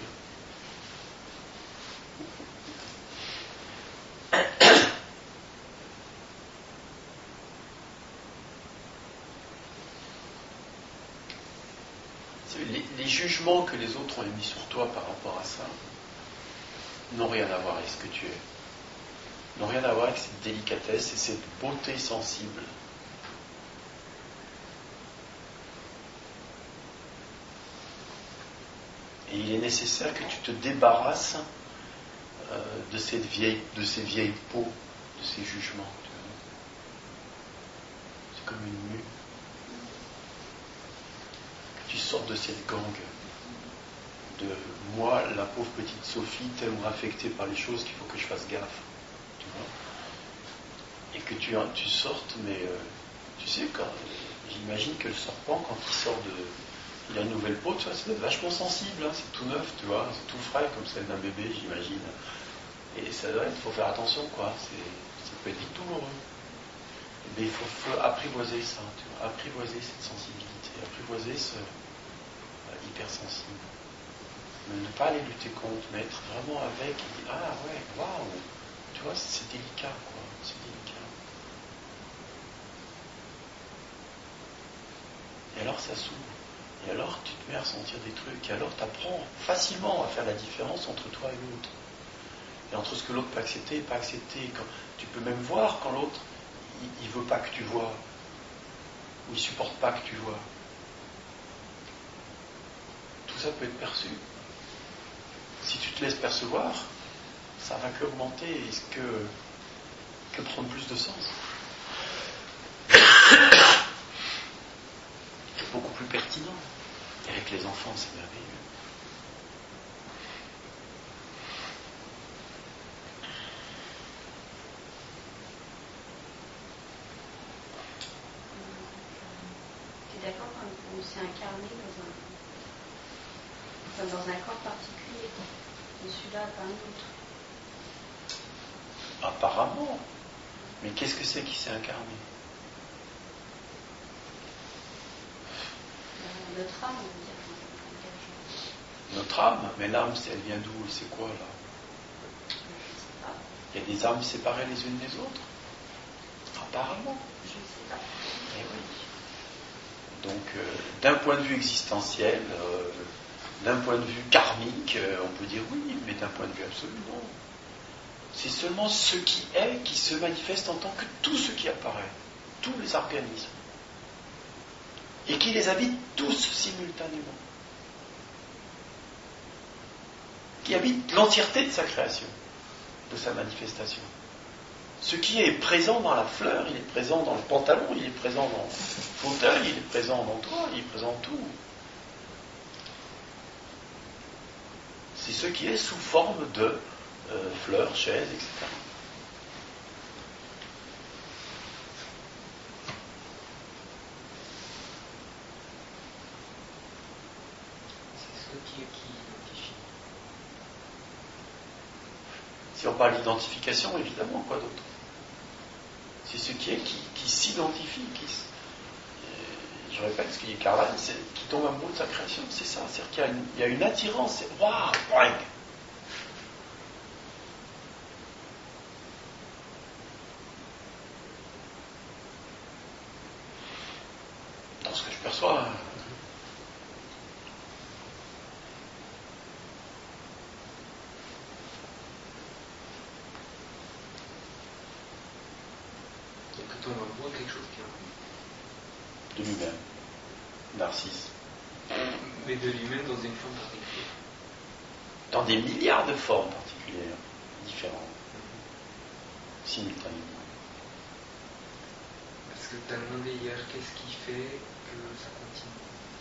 S1: Les jugements que les autres ont émis sur toi par rapport à ça n'ont rien à voir avec ce que tu es. N'ont rien à voir avec cette délicatesse et cette beauté sensible. Et il est nécessaire que tu te débarrasses de ces vieilles peaux, de ces jugements. C'est comme une mue. Tu sortes de cette gangue de moi, la pauvre petite Sophie, tellement affectée par les choses qu'il faut que je fasse gaffe, tu vois, et que tu sortes, mais tu sais, j'imagine que le serpent, quand il sort il a une nouvelle peau, tu vois, c'est vachement sensible, hein, c'est tout neuf, tu vois, c'est tout frais comme celle d'un bébé, j'imagine, et ça doit être, il faut faire attention, quoi, ça peut être vite douloureux. Mais il faut apprivoiser ça, tu vois, apprivoiser cette sensibilité, apprivoiser ce hypersensible. Mais ne pas aller lutter contre, mais être vraiment avec, et dire, ah ouais, waouh, tu vois, c'est délicat, quoi, c'est délicat. Et alors ça s'ouvre, et alors tu te mets à ressentir des trucs, et alors tu apprends facilement à faire la différence entre toi et l'autre. Et entre ce que l'autre peut accepter et pas accepter. Tu peux même voir quand l'autre, il veut pas que tu vois, ou il supporte pas que tu vois. Tout ça peut être perçu. Si tu te laisses percevoir, ça va qu'augmenter et que prendre plus de sens. C'est beaucoup plus pertinent. Et avec les enfants, c'est merveilleux.
S6: D'accord, quand on s'est incarné dans un corps particulier, et celui-là parmi d'autres.
S1: Apparemment. Mais qu'est-ce que c'est qui s'est incarné?
S6: Notre âme, on veut dire.
S1: Notre âme? Mais l'âme, elle vient d'où? Et c'est quoi, là?
S6: Je ne sais pas.
S1: Il y a des âmes séparées les unes des autres? Apparemment.
S6: Je ne sais pas.
S1: Eh oui. Donc, d'un point de vue existentiel, d'un point de vue karmique, on peut dire oui, mais d'un point de vue absolu, non. C'est seulement ce qui est qui se manifeste en tant que tout ce qui apparaît, tous les organismes, et qui les habite tous simultanément, qui habite l'entièreté de sa création, de sa manifestation. Ce qui est présent dans la fleur, il est présent dans le pantalon, il est présent dans le fauteuil, il est présent dans toi, il est présent dans tout. C'est ce qui est sous forme de fleurs, chaises, etc.
S7: C'est ce qui identifie.
S1: Si on parle d'identification, évidemment, quoi d'autre? C'est ce qui est qui s'identifie, je répète ce qu'il dit Carlyle, c'est qui tombe amoureux de sa création, c'est ça. C'est-à-dire qu'il y a une attirance, c'est waouh, bang. Dans ce que je perçois.
S7: Que ton amour quelque chose qui est
S1: De lui-même. Narcisse.
S7: mais de lui-même dans une forme particulière.
S1: Dans des milliards de formes particulières, différentes, simultanément.
S7: Parce que tu as demandé hier qu'est-ce qui fait que ça continue.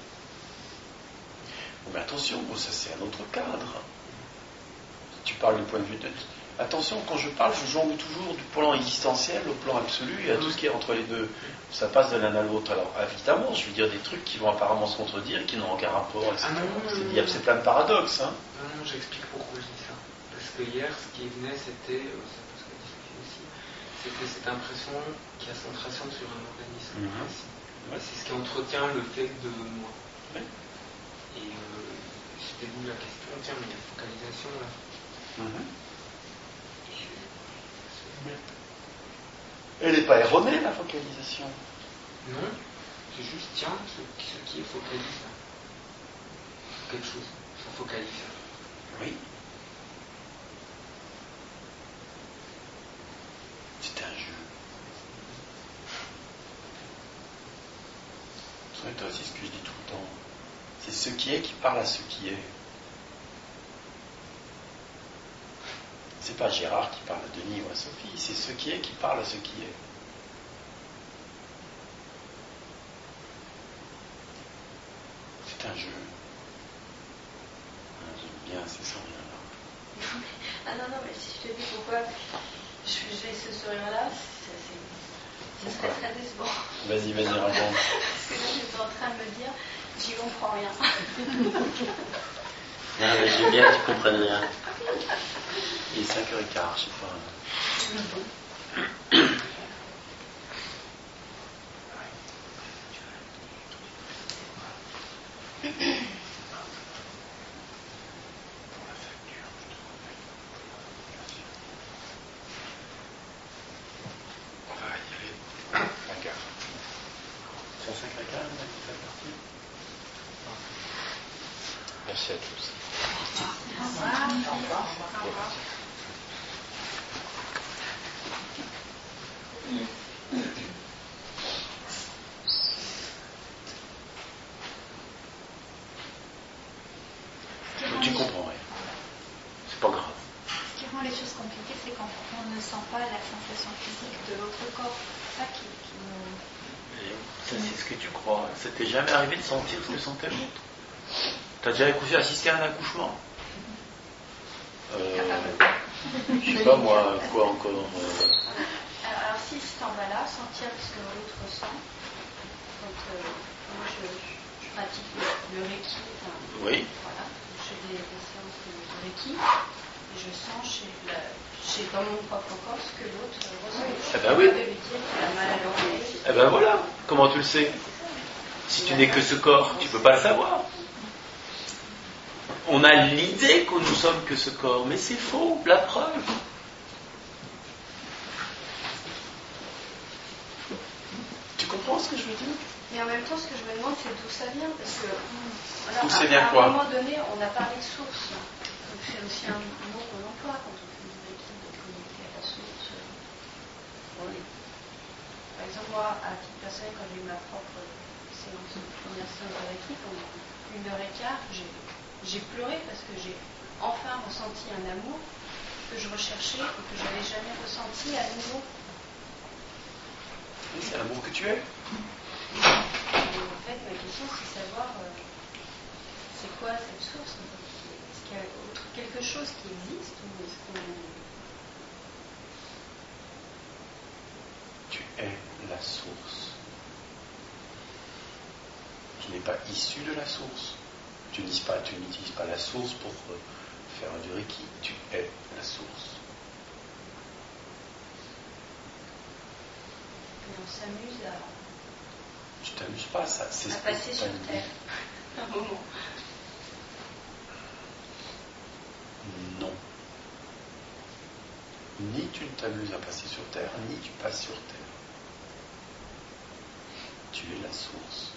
S1: Bon, mais attention, ça c'est un autre cadre. Tu parles du point de vue de... Attention, quand je parle, je jongle toujours du plan existentiel au plan absolu et à tout ce qui est entre les deux. Ça passe de l'un à l'autre. Alors, évidemment, je veux dire des trucs qui vont apparemment se contredire et qui n'ont aucun rapport, etc. C'est plein de paradoxes. Hein.
S7: Non, j'explique pourquoi je dis ça. Parce que hier, ce qui venait, c'était, ça peut se modifier aussi, c'était cette impression qu'il y a centration sur un organisme précis.
S1: Ouais.
S7: C'est ce qui entretient le fait de moi.
S1: Ouais.
S7: Et c'était d'où la question, tiens, mais il y a focalisation là.
S1: Elle n'est pas erronée, la focalisation.
S7: Non, c'est juste, tiens, ce qui est focalise là. Quelque chose, ça focalise.
S1: Oui. C'est un jeu. C'est aussi ce que je dis tout le temps. C'est ce qui est qui parle à ce qui est. C'est pas Gérard qui parle à Denis ou à Sophie, c'est ce qui est qui parle à ce qui est. C'est un jeu. J'aime bien ces sourires-là.
S6: Ah non, mais si je te dis pourquoi je fais ce sourire-là, ce serait très décevant.
S1: Vas-y, raconte.
S6: Parce que là, j'étais en train de me dire, j'y comprends rien.
S5: Non, mais j'aime bien que tu comprennes rien. Il est 5h15, je sais pas.
S1: Merci à tous. Tu comprends rien. C'est pas grave.
S2: Ce qui rend les choses compliquées, c'est quand on ne sent pas la sensation physique de l'autre corps. C'est ça qui nous...
S5: Ça, c'est ce que tu crois. Ça t'est jamais arrivé de sentir ce que sentait l'autre? T'as déjà assisté à un accouchement? Je sais pas moi, quoi encore
S6: Alors si t'en vas là, sentir ce que l'autre ressent, quand moi je pratique le Reiki,
S5: oui.
S6: Voilà, je fais des séances de Reiki, et je sens dans mon propre corps ce que l'autre ressent.
S5: Eh ben oui.
S6: Je peux lui dire qu'il a mal à l'oreille.
S5: Eh ben voilà, comment tu le sais? Si tu n'es que ce corps, tu peux pas le savoir. On a l'idée que nous sommes que ce corps, mais c'est faux, la preuve.
S1: Tu comprends? comprends ce que je veux dire?
S6: Mais en même temps, ce que je me demande, c'est d'où ça vient, parce que voilà,
S1: D'où ça vient quoi?
S6: à un moment donné, on a parlé de source. Donc c'est aussi un mot qu'on emploie quand on fait des équipes de communiquer à la source.
S1: Oui.
S6: Par exemple, moi, à titre personnel, quand j'ai eu ma propre première séance de Reiki, pendant 1h15, j'ai pleuré parce que j'ai enfin ressenti un amour que je recherchais et que je n'avais jamais ressenti à nouveau.
S1: Oui, c'est l'amour que tu es.
S6: Et en fait, ma question, c'est savoir c'est quoi cette source en fait. Est-ce qu'il y a quelque chose qui existe ou est-ce qu'on...
S1: Tu es la source. Tu n'es pas issu de la source. Tu n'utilises pas la source pour faire du Reiki. Tu es la source.
S6: Et on s'amuse à...
S1: Tu t'amuses pas, ça. C'est
S6: à passer sur Terre. Un moment.
S1: Non. Ni tu ne t'amuses à passer sur Terre, ni tu passes sur Terre. Tu es la source.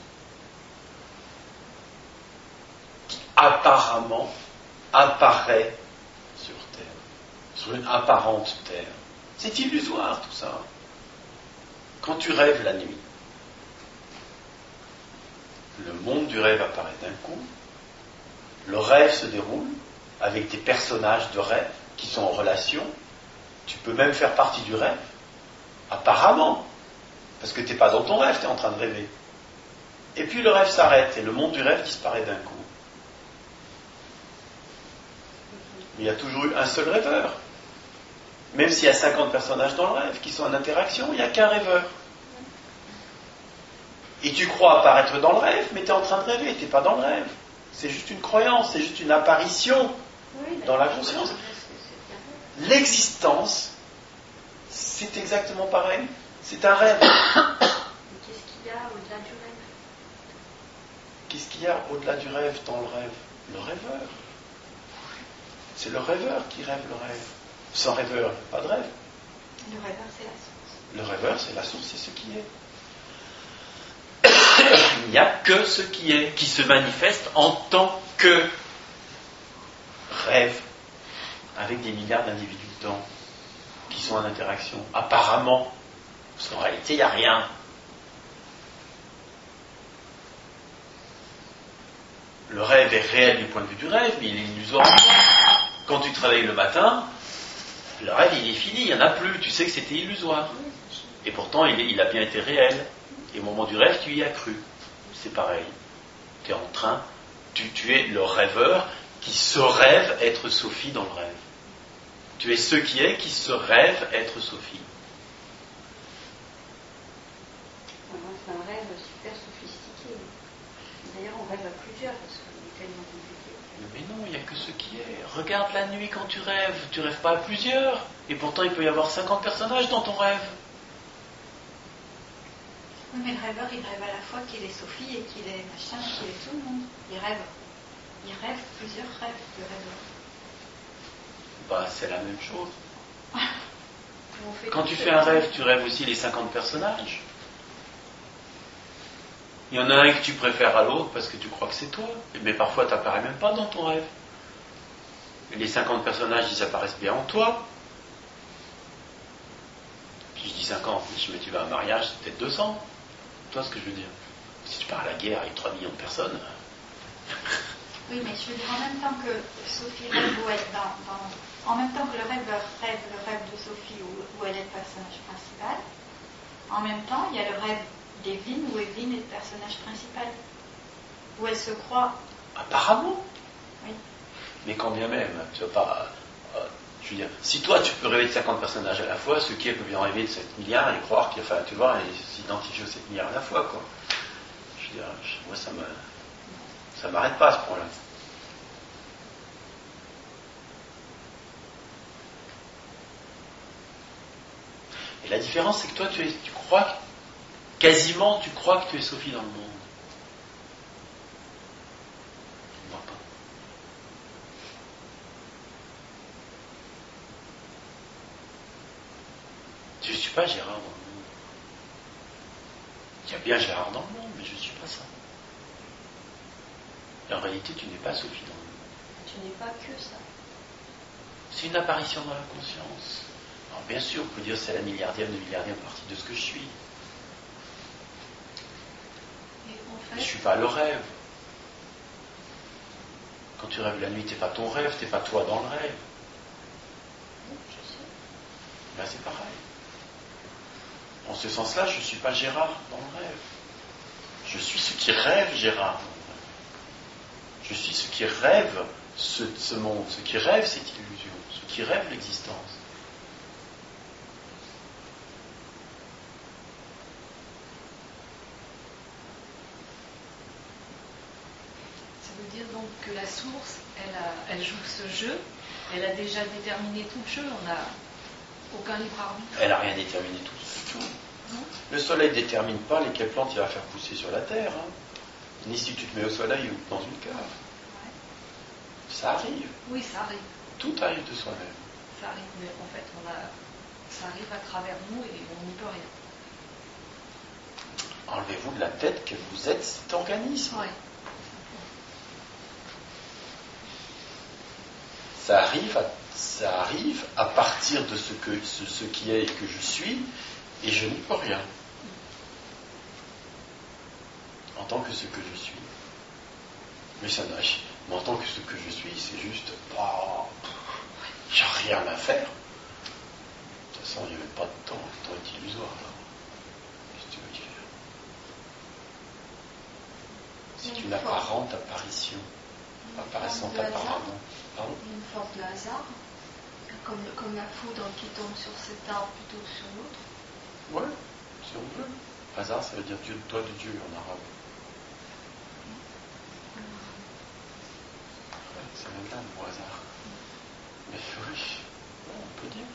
S1: Qui apparemment apparaît sur Terre. Sur une apparente Terre. C'est illusoire tout ça. Quand tu rêves la nuit, le monde du rêve apparaît d'un coup, le rêve se déroule avec des personnages de rêve qui sont en relation, tu peux même faire partie du rêve, apparemment, parce que tu n'es pas dans ton rêve, tu es en train de rêver. Et puis le rêve s'arrête et le monde du rêve disparaît d'un coup. Mais il y a toujours eu un seul rêveur. Même s'il y a 50 personnages dans le rêve qui sont en interaction, il n'y a qu'un rêveur. Et tu crois apparaître dans le rêve, mais tu es en train de rêver, tu n'es pas dans le rêve. C'est juste une croyance, c'est juste une apparition dans la conscience. L'existence, c'est exactement pareil. C'est un rêve.
S6: Qu'est-ce qu'il y a au-delà du rêve?
S1: Qu'est-ce qu'il y a au-delà du rêve dans le rêve? Le rêveur. C'est le rêveur qui rêve le rêve. Sans rêveur, pas de rêve.
S6: Le rêveur, c'est la source.
S1: Le rêveur, c'est la source, c'est ce qui est. Il n'y a que ce qui est, qui se manifeste en tant que rêve, avec des milliards d'individus dedans, qui sont en interaction, apparemment, parce qu'en réalité, il n'y a rien. Le rêve est réel du point de vue du rêve, mais il est illusoire. Quand tu travailles le matin, le rêve, il est fini, il n'y en a plus, tu sais que c'était illusoire. Et pourtant, il a bien été réel. Et au moment du rêve, tu y as cru. C'est pareil. Tu es en train, tu es le rêveur qui se rêve être Sophie dans le rêve. Tu es ce qui est qui se rêve être Sophie.
S6: C'est un rêve super sophistiqué. D'ailleurs, on rêve à plusieurs parce qu'on est tellement compliqué.
S1: Mais non, il n'y a que ce qui est. Regarde la nuit quand tu rêves pas à plusieurs. Et pourtant, il peut y avoir 50 personnages dans ton rêve.
S2: Oui, mais le rêveur, il rêve à la fois qu'il est Sophie et qu'il est machin, qu'il est tout le monde. Il rêve plusieurs rêves, le rêveur.
S1: Bah, c'est la même chose. Quand tu fais un rêve, tu rêves aussi les 50 personnages. Il y en a un que tu préfères à l'autre parce que tu crois que c'est toi. Mais parfois, tu n'apparais même pas dans ton rêve. Et les 50 personnages, ils apparaissent bien en toi. Puis je dis 50, mais tu vas à un mariage, c'est peut-être 200. Tu vois ce que je veux dire? Si tu pars à la guerre avec 3 millions de personnes.
S2: Oui, mais je veux dire, en même temps que Sophie rêve où elle, en même temps que le rêveur rêve le rêve de Sophie où elle est le personnage principal, en même temps, il y a le rêve d'Evelyne où Evelyne est le personnage principal. Où elle se croit.
S1: Apparemment.
S2: Oui.
S1: Mais quand bien même, tu vas pas. Je veux dire, si toi tu peux rêver de 50 personnages à la fois, ceux qui peuvent bien rêver de 7 milliards et croire qu'il, enfin, tu vois, et s'identifier aux 7 milliards à la fois, quoi. Je veux dire, moi ça m'arrête pas à ce point-là. Et la différence, c'est que toi, tu crois que tu es Sophie dans le monde. Moi pas. Je ne suis pas Gérard dans le monde. Il y a bien Gérard dans le monde, mais je ne suis pas ça. Et en réalité, tu n'es pas Sophie dans le monde.
S6: Tu n'es pas que ça.
S1: C'est une apparition dans la conscience. Alors bien sûr, on peut dire c'est la milliardième partie de ce que je suis.
S6: Et en
S1: Mais je
S6: fait,
S1: ne suis pas le rêve. Quand tu rêves la nuit, tu n'es pas ton rêve, tu n'es pas toi dans le rêve.
S6: je sais.
S1: Ben, c'est pareil. En ce sens-là, je ne suis pas Gérard dans le rêve. Je suis ce qui rêve Gérard dans le rêve. Je suis ce qui rêve ce monde, ce qui rêve cette illusion, ce qui rêve l'existence.
S2: Ça veut dire donc que la source, elle joue ce jeu, elle a déjà déterminé tout le jeu, on n'a aucun libre arbitre.
S1: Elle n'a rien déterminé tout. Le soleil ne détermine pas lesquelles plantes il va faire pousser sur la terre, hein. Ni si tu te mets au soleil ou dans une cave.
S2: Ouais.
S1: Ça arrive.
S2: Oui, ça arrive.
S1: Tout arrive de soi-même.
S2: Ça arrive, mais en fait, ça arrive à travers nous et on n'y peut rien.
S1: Enlevez-vous de la tête que vous êtes cet organisme.
S2: Ouais.
S1: Ça arrive à partir de ce qui est et que je suis, et je n'y peux rien. En tant que ce que je suis. Mais ça nage. Mais en tant que ce que je suis, c'est juste, j'ai rien à faire. De toute façon, il n'y a même pas de temps. Le temps est illusoire. Alors. Qu'est-ce que tu veux y faire? C'est une apparente apparition. Apparaissante apparemment. Pardon?
S4: Une force de hasard, comme la foudre qui tombe sur cet arbre plutôt que sur l'autre.
S1: Ouais, si on veut. Hasard, ça veut dire Dieu, doigt de Dieu en arabe. Ouais, c'est même là le mot hasard. Mais oui, ouais, on peut dire.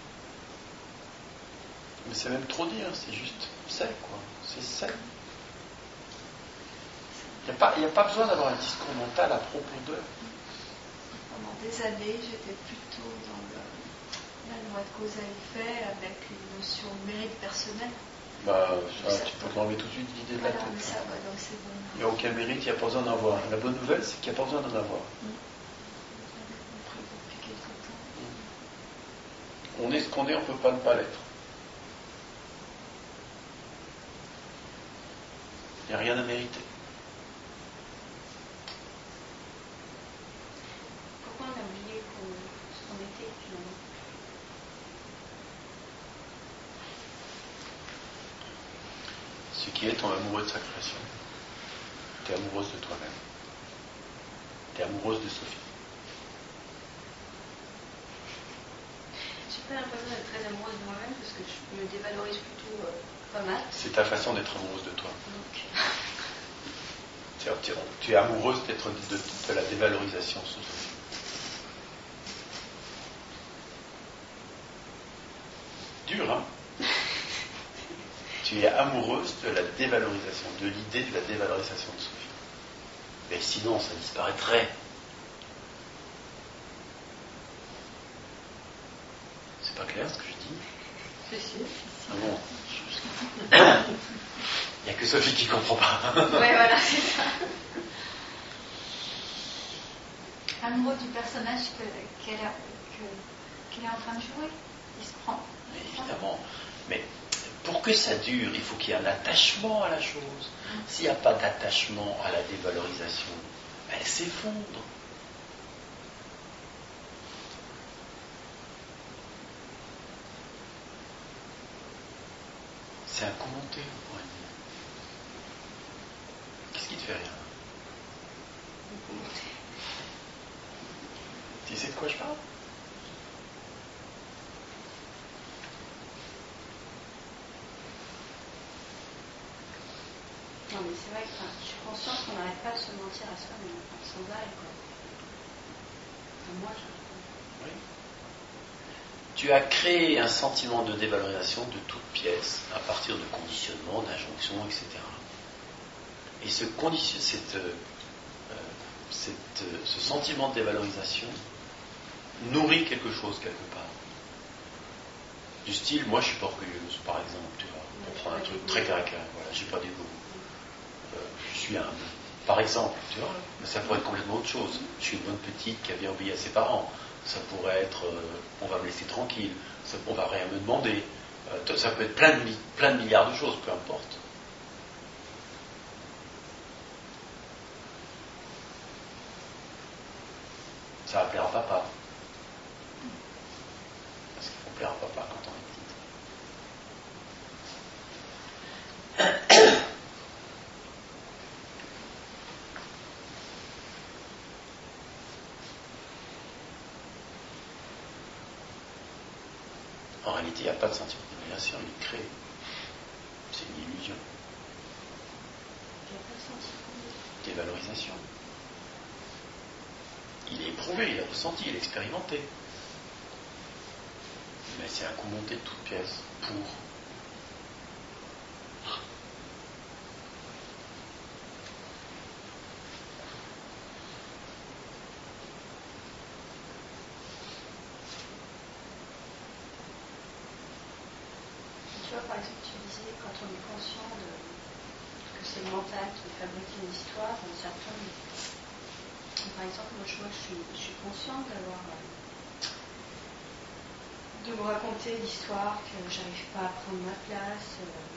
S1: Mais c'est même trop dire, c'est juste c'est quoi. C'est c'est. Il n'y a pas besoin d'avoir un discours mental à propos d'eux.
S4: Pendant des années, j'étais plutôt dans la loi de cause à effet avec une notion de mérite personnel.
S1: Bah, ça, tu peux t'enlever tout de suite l'idée de la
S4: Voilà,
S1: tête.
S4: mais ça va, donc c'est bon.
S1: Il n'y a aucun mérite, il n'y a pas besoin d'en avoir. La bonne nouvelle, c'est qu'il n'y a pas besoin d'en avoir.
S4: J'avais compris depuis quelque temps.
S1: On est ce qu'on est, on ne peut pas ne pas l'être. Il n'y a rien à mériter.
S6: Pourquoi on a oublié ce qu'on était finalement?
S1: Ce qui est, ton amoureux de sa création. Tu es amoureuse de toi-même. Tu es amoureuse de Sophie.
S6: J'ai pas l'impression d'être très amoureuse de moi-même parce que je me dévalorise plutôt pas mal.
S1: C'est ta façon d'être amoureuse de toi.
S6: Donc,
S1: Tu es amoureuse d'être de la dévalorisation sous Sophie. Dur, hein? Tu es amoureuse de la dévalorisation, de l'idée de la dévalorisation de Sophie. Mais sinon, ça disparaîtrait. C'est pas clair ce que je dis?
S6: c'est sûr.
S1: Ah bon? Il n'y a que Sophie qui comprend pas.
S6: Ouais, voilà, c'est ça.
S2: Amoureux du personnage qu'elle est en train de jouer. Il se prend.
S1: Mais évidemment. Mais pour que ça dure, il faut qu'il y ait un attachement à la chose. S'il n'y a pas d'attachement à la dévalorisation, elle s'effondre. C'est un commentaire, on pourrait dire. Qu'est-ce qui te fait rire? Tu sais de quoi je parle?
S6: Non, mais c'est vrai que je suis consciente qu'on n'arrête pas de se mentir à soi-même, sans arrêt, quoi. Moi,
S1: Oui. Tu as créé un sentiment de dévalorisation de toute pièce à partir de conditionnements, d'injonctions, etc. Et ce sentiment de dévalorisation nourrit quelque chose quelque part. Du style, moi je suis pas orgueilleuse, par exemple, tu vois, pour prendre un truc très grec, hein, voilà, j'ai pas d'ego. Je suis humble, par exemple, tu vois. Mais ça pourrait être complètement autre chose. Je suis une bonne petite qui a bien obéi à ses parents. Ça pourrait être, on va me laisser tranquille, on va rien me demander. Ça peut être plein de milliards de choses, peu importe. Ça va plaire à papa. Parce qu'il faut plaire à papa quand on est petit. En réalité, il n'y a pas de sentiment d'évaluation, il est créé. C'est une illusion.
S6: Il n'y a pas de sentiment
S1: d'évalorisation. Il est éprouvé, il a ressenti, il a expérimenté. Mais c'est un coup monté de toutes pièces pour.
S6: Tu vois, par exemple, tu disais, quand on est conscient que c'est le mental qui fabrique une histoire, par exemple, moi je suis consciente de me raconter l'histoire, que j'arrive pas à prendre ma place,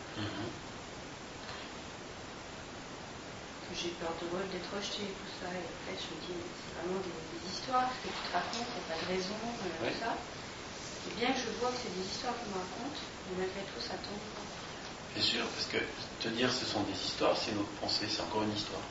S6: que j'ai peur d'être rejetée, tout ça, et en fait je me dis, c'est vraiment des histoires que tu te racontes, il n'y a pas de raison, tout ça. Et bien que je vois que c'est des histoires que je me raconte, mais malgré tout ça tombe.
S1: Bien sûr, parce que te dire ce sont des histoires, c'est notre pensée, c'est encore une histoire.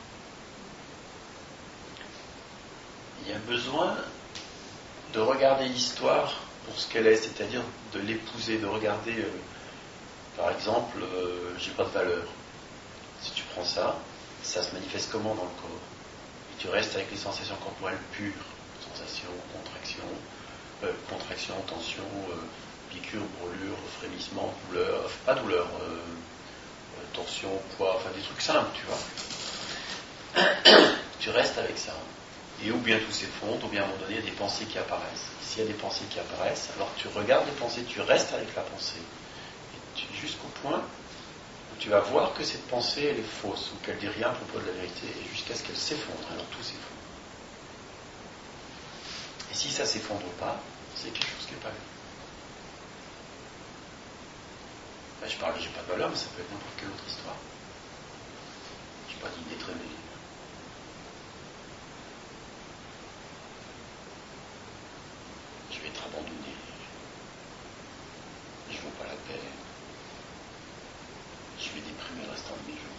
S1: Il y a besoin de regarder l'histoire pour ce qu'elle est, c'est-à-dire de l'épouser, de regarder, par exemple, j'ai pas de valeur. Si tu prends ça, ça se manifeste comment dans le corps? Et tu restes avec les sensations corporelles pures, sensations, contraction, tension, piqûre, brûlure, frémissement, douleur, pas douleur, tension, poids, enfin des trucs simples, tu vois. Tu restes avec ça. Et ou bien tout s'effondre, ou bien à un moment donné, il y a des pensées qui apparaissent. S'il y a des pensées qui apparaissent, alors tu regardes les pensées, tu restes avec la pensée. Jusqu'au point où tu vas voir que cette pensée, elle est fausse, ou qu'elle dit rien à propos de la vérité, et jusqu'à ce qu'elle s'effondre. Alors tout s'effondre. Et si ça ne s'effondre pas, c'est quelque chose qui n'est pas vrai. Là, je parle, j'ai pas de valeur, mais ça peut être n'importe quelle autre histoire. Je n'ai pas dit d'être aimé. Je vais être abandonné. Je ne vaux pas la peine. Je vais déprimer le restant de mes jours.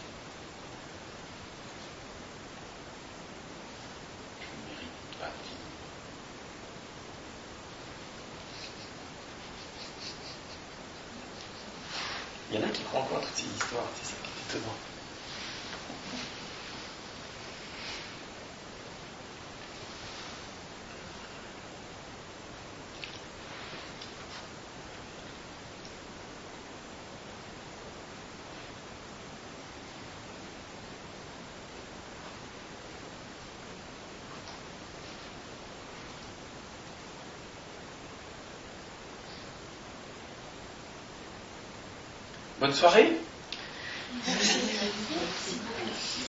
S1: Je ne mérite pas la vie. Il y en a qui croient encore à toutes ces histoires, c'est ça qui est étonnant. Bonne soirée.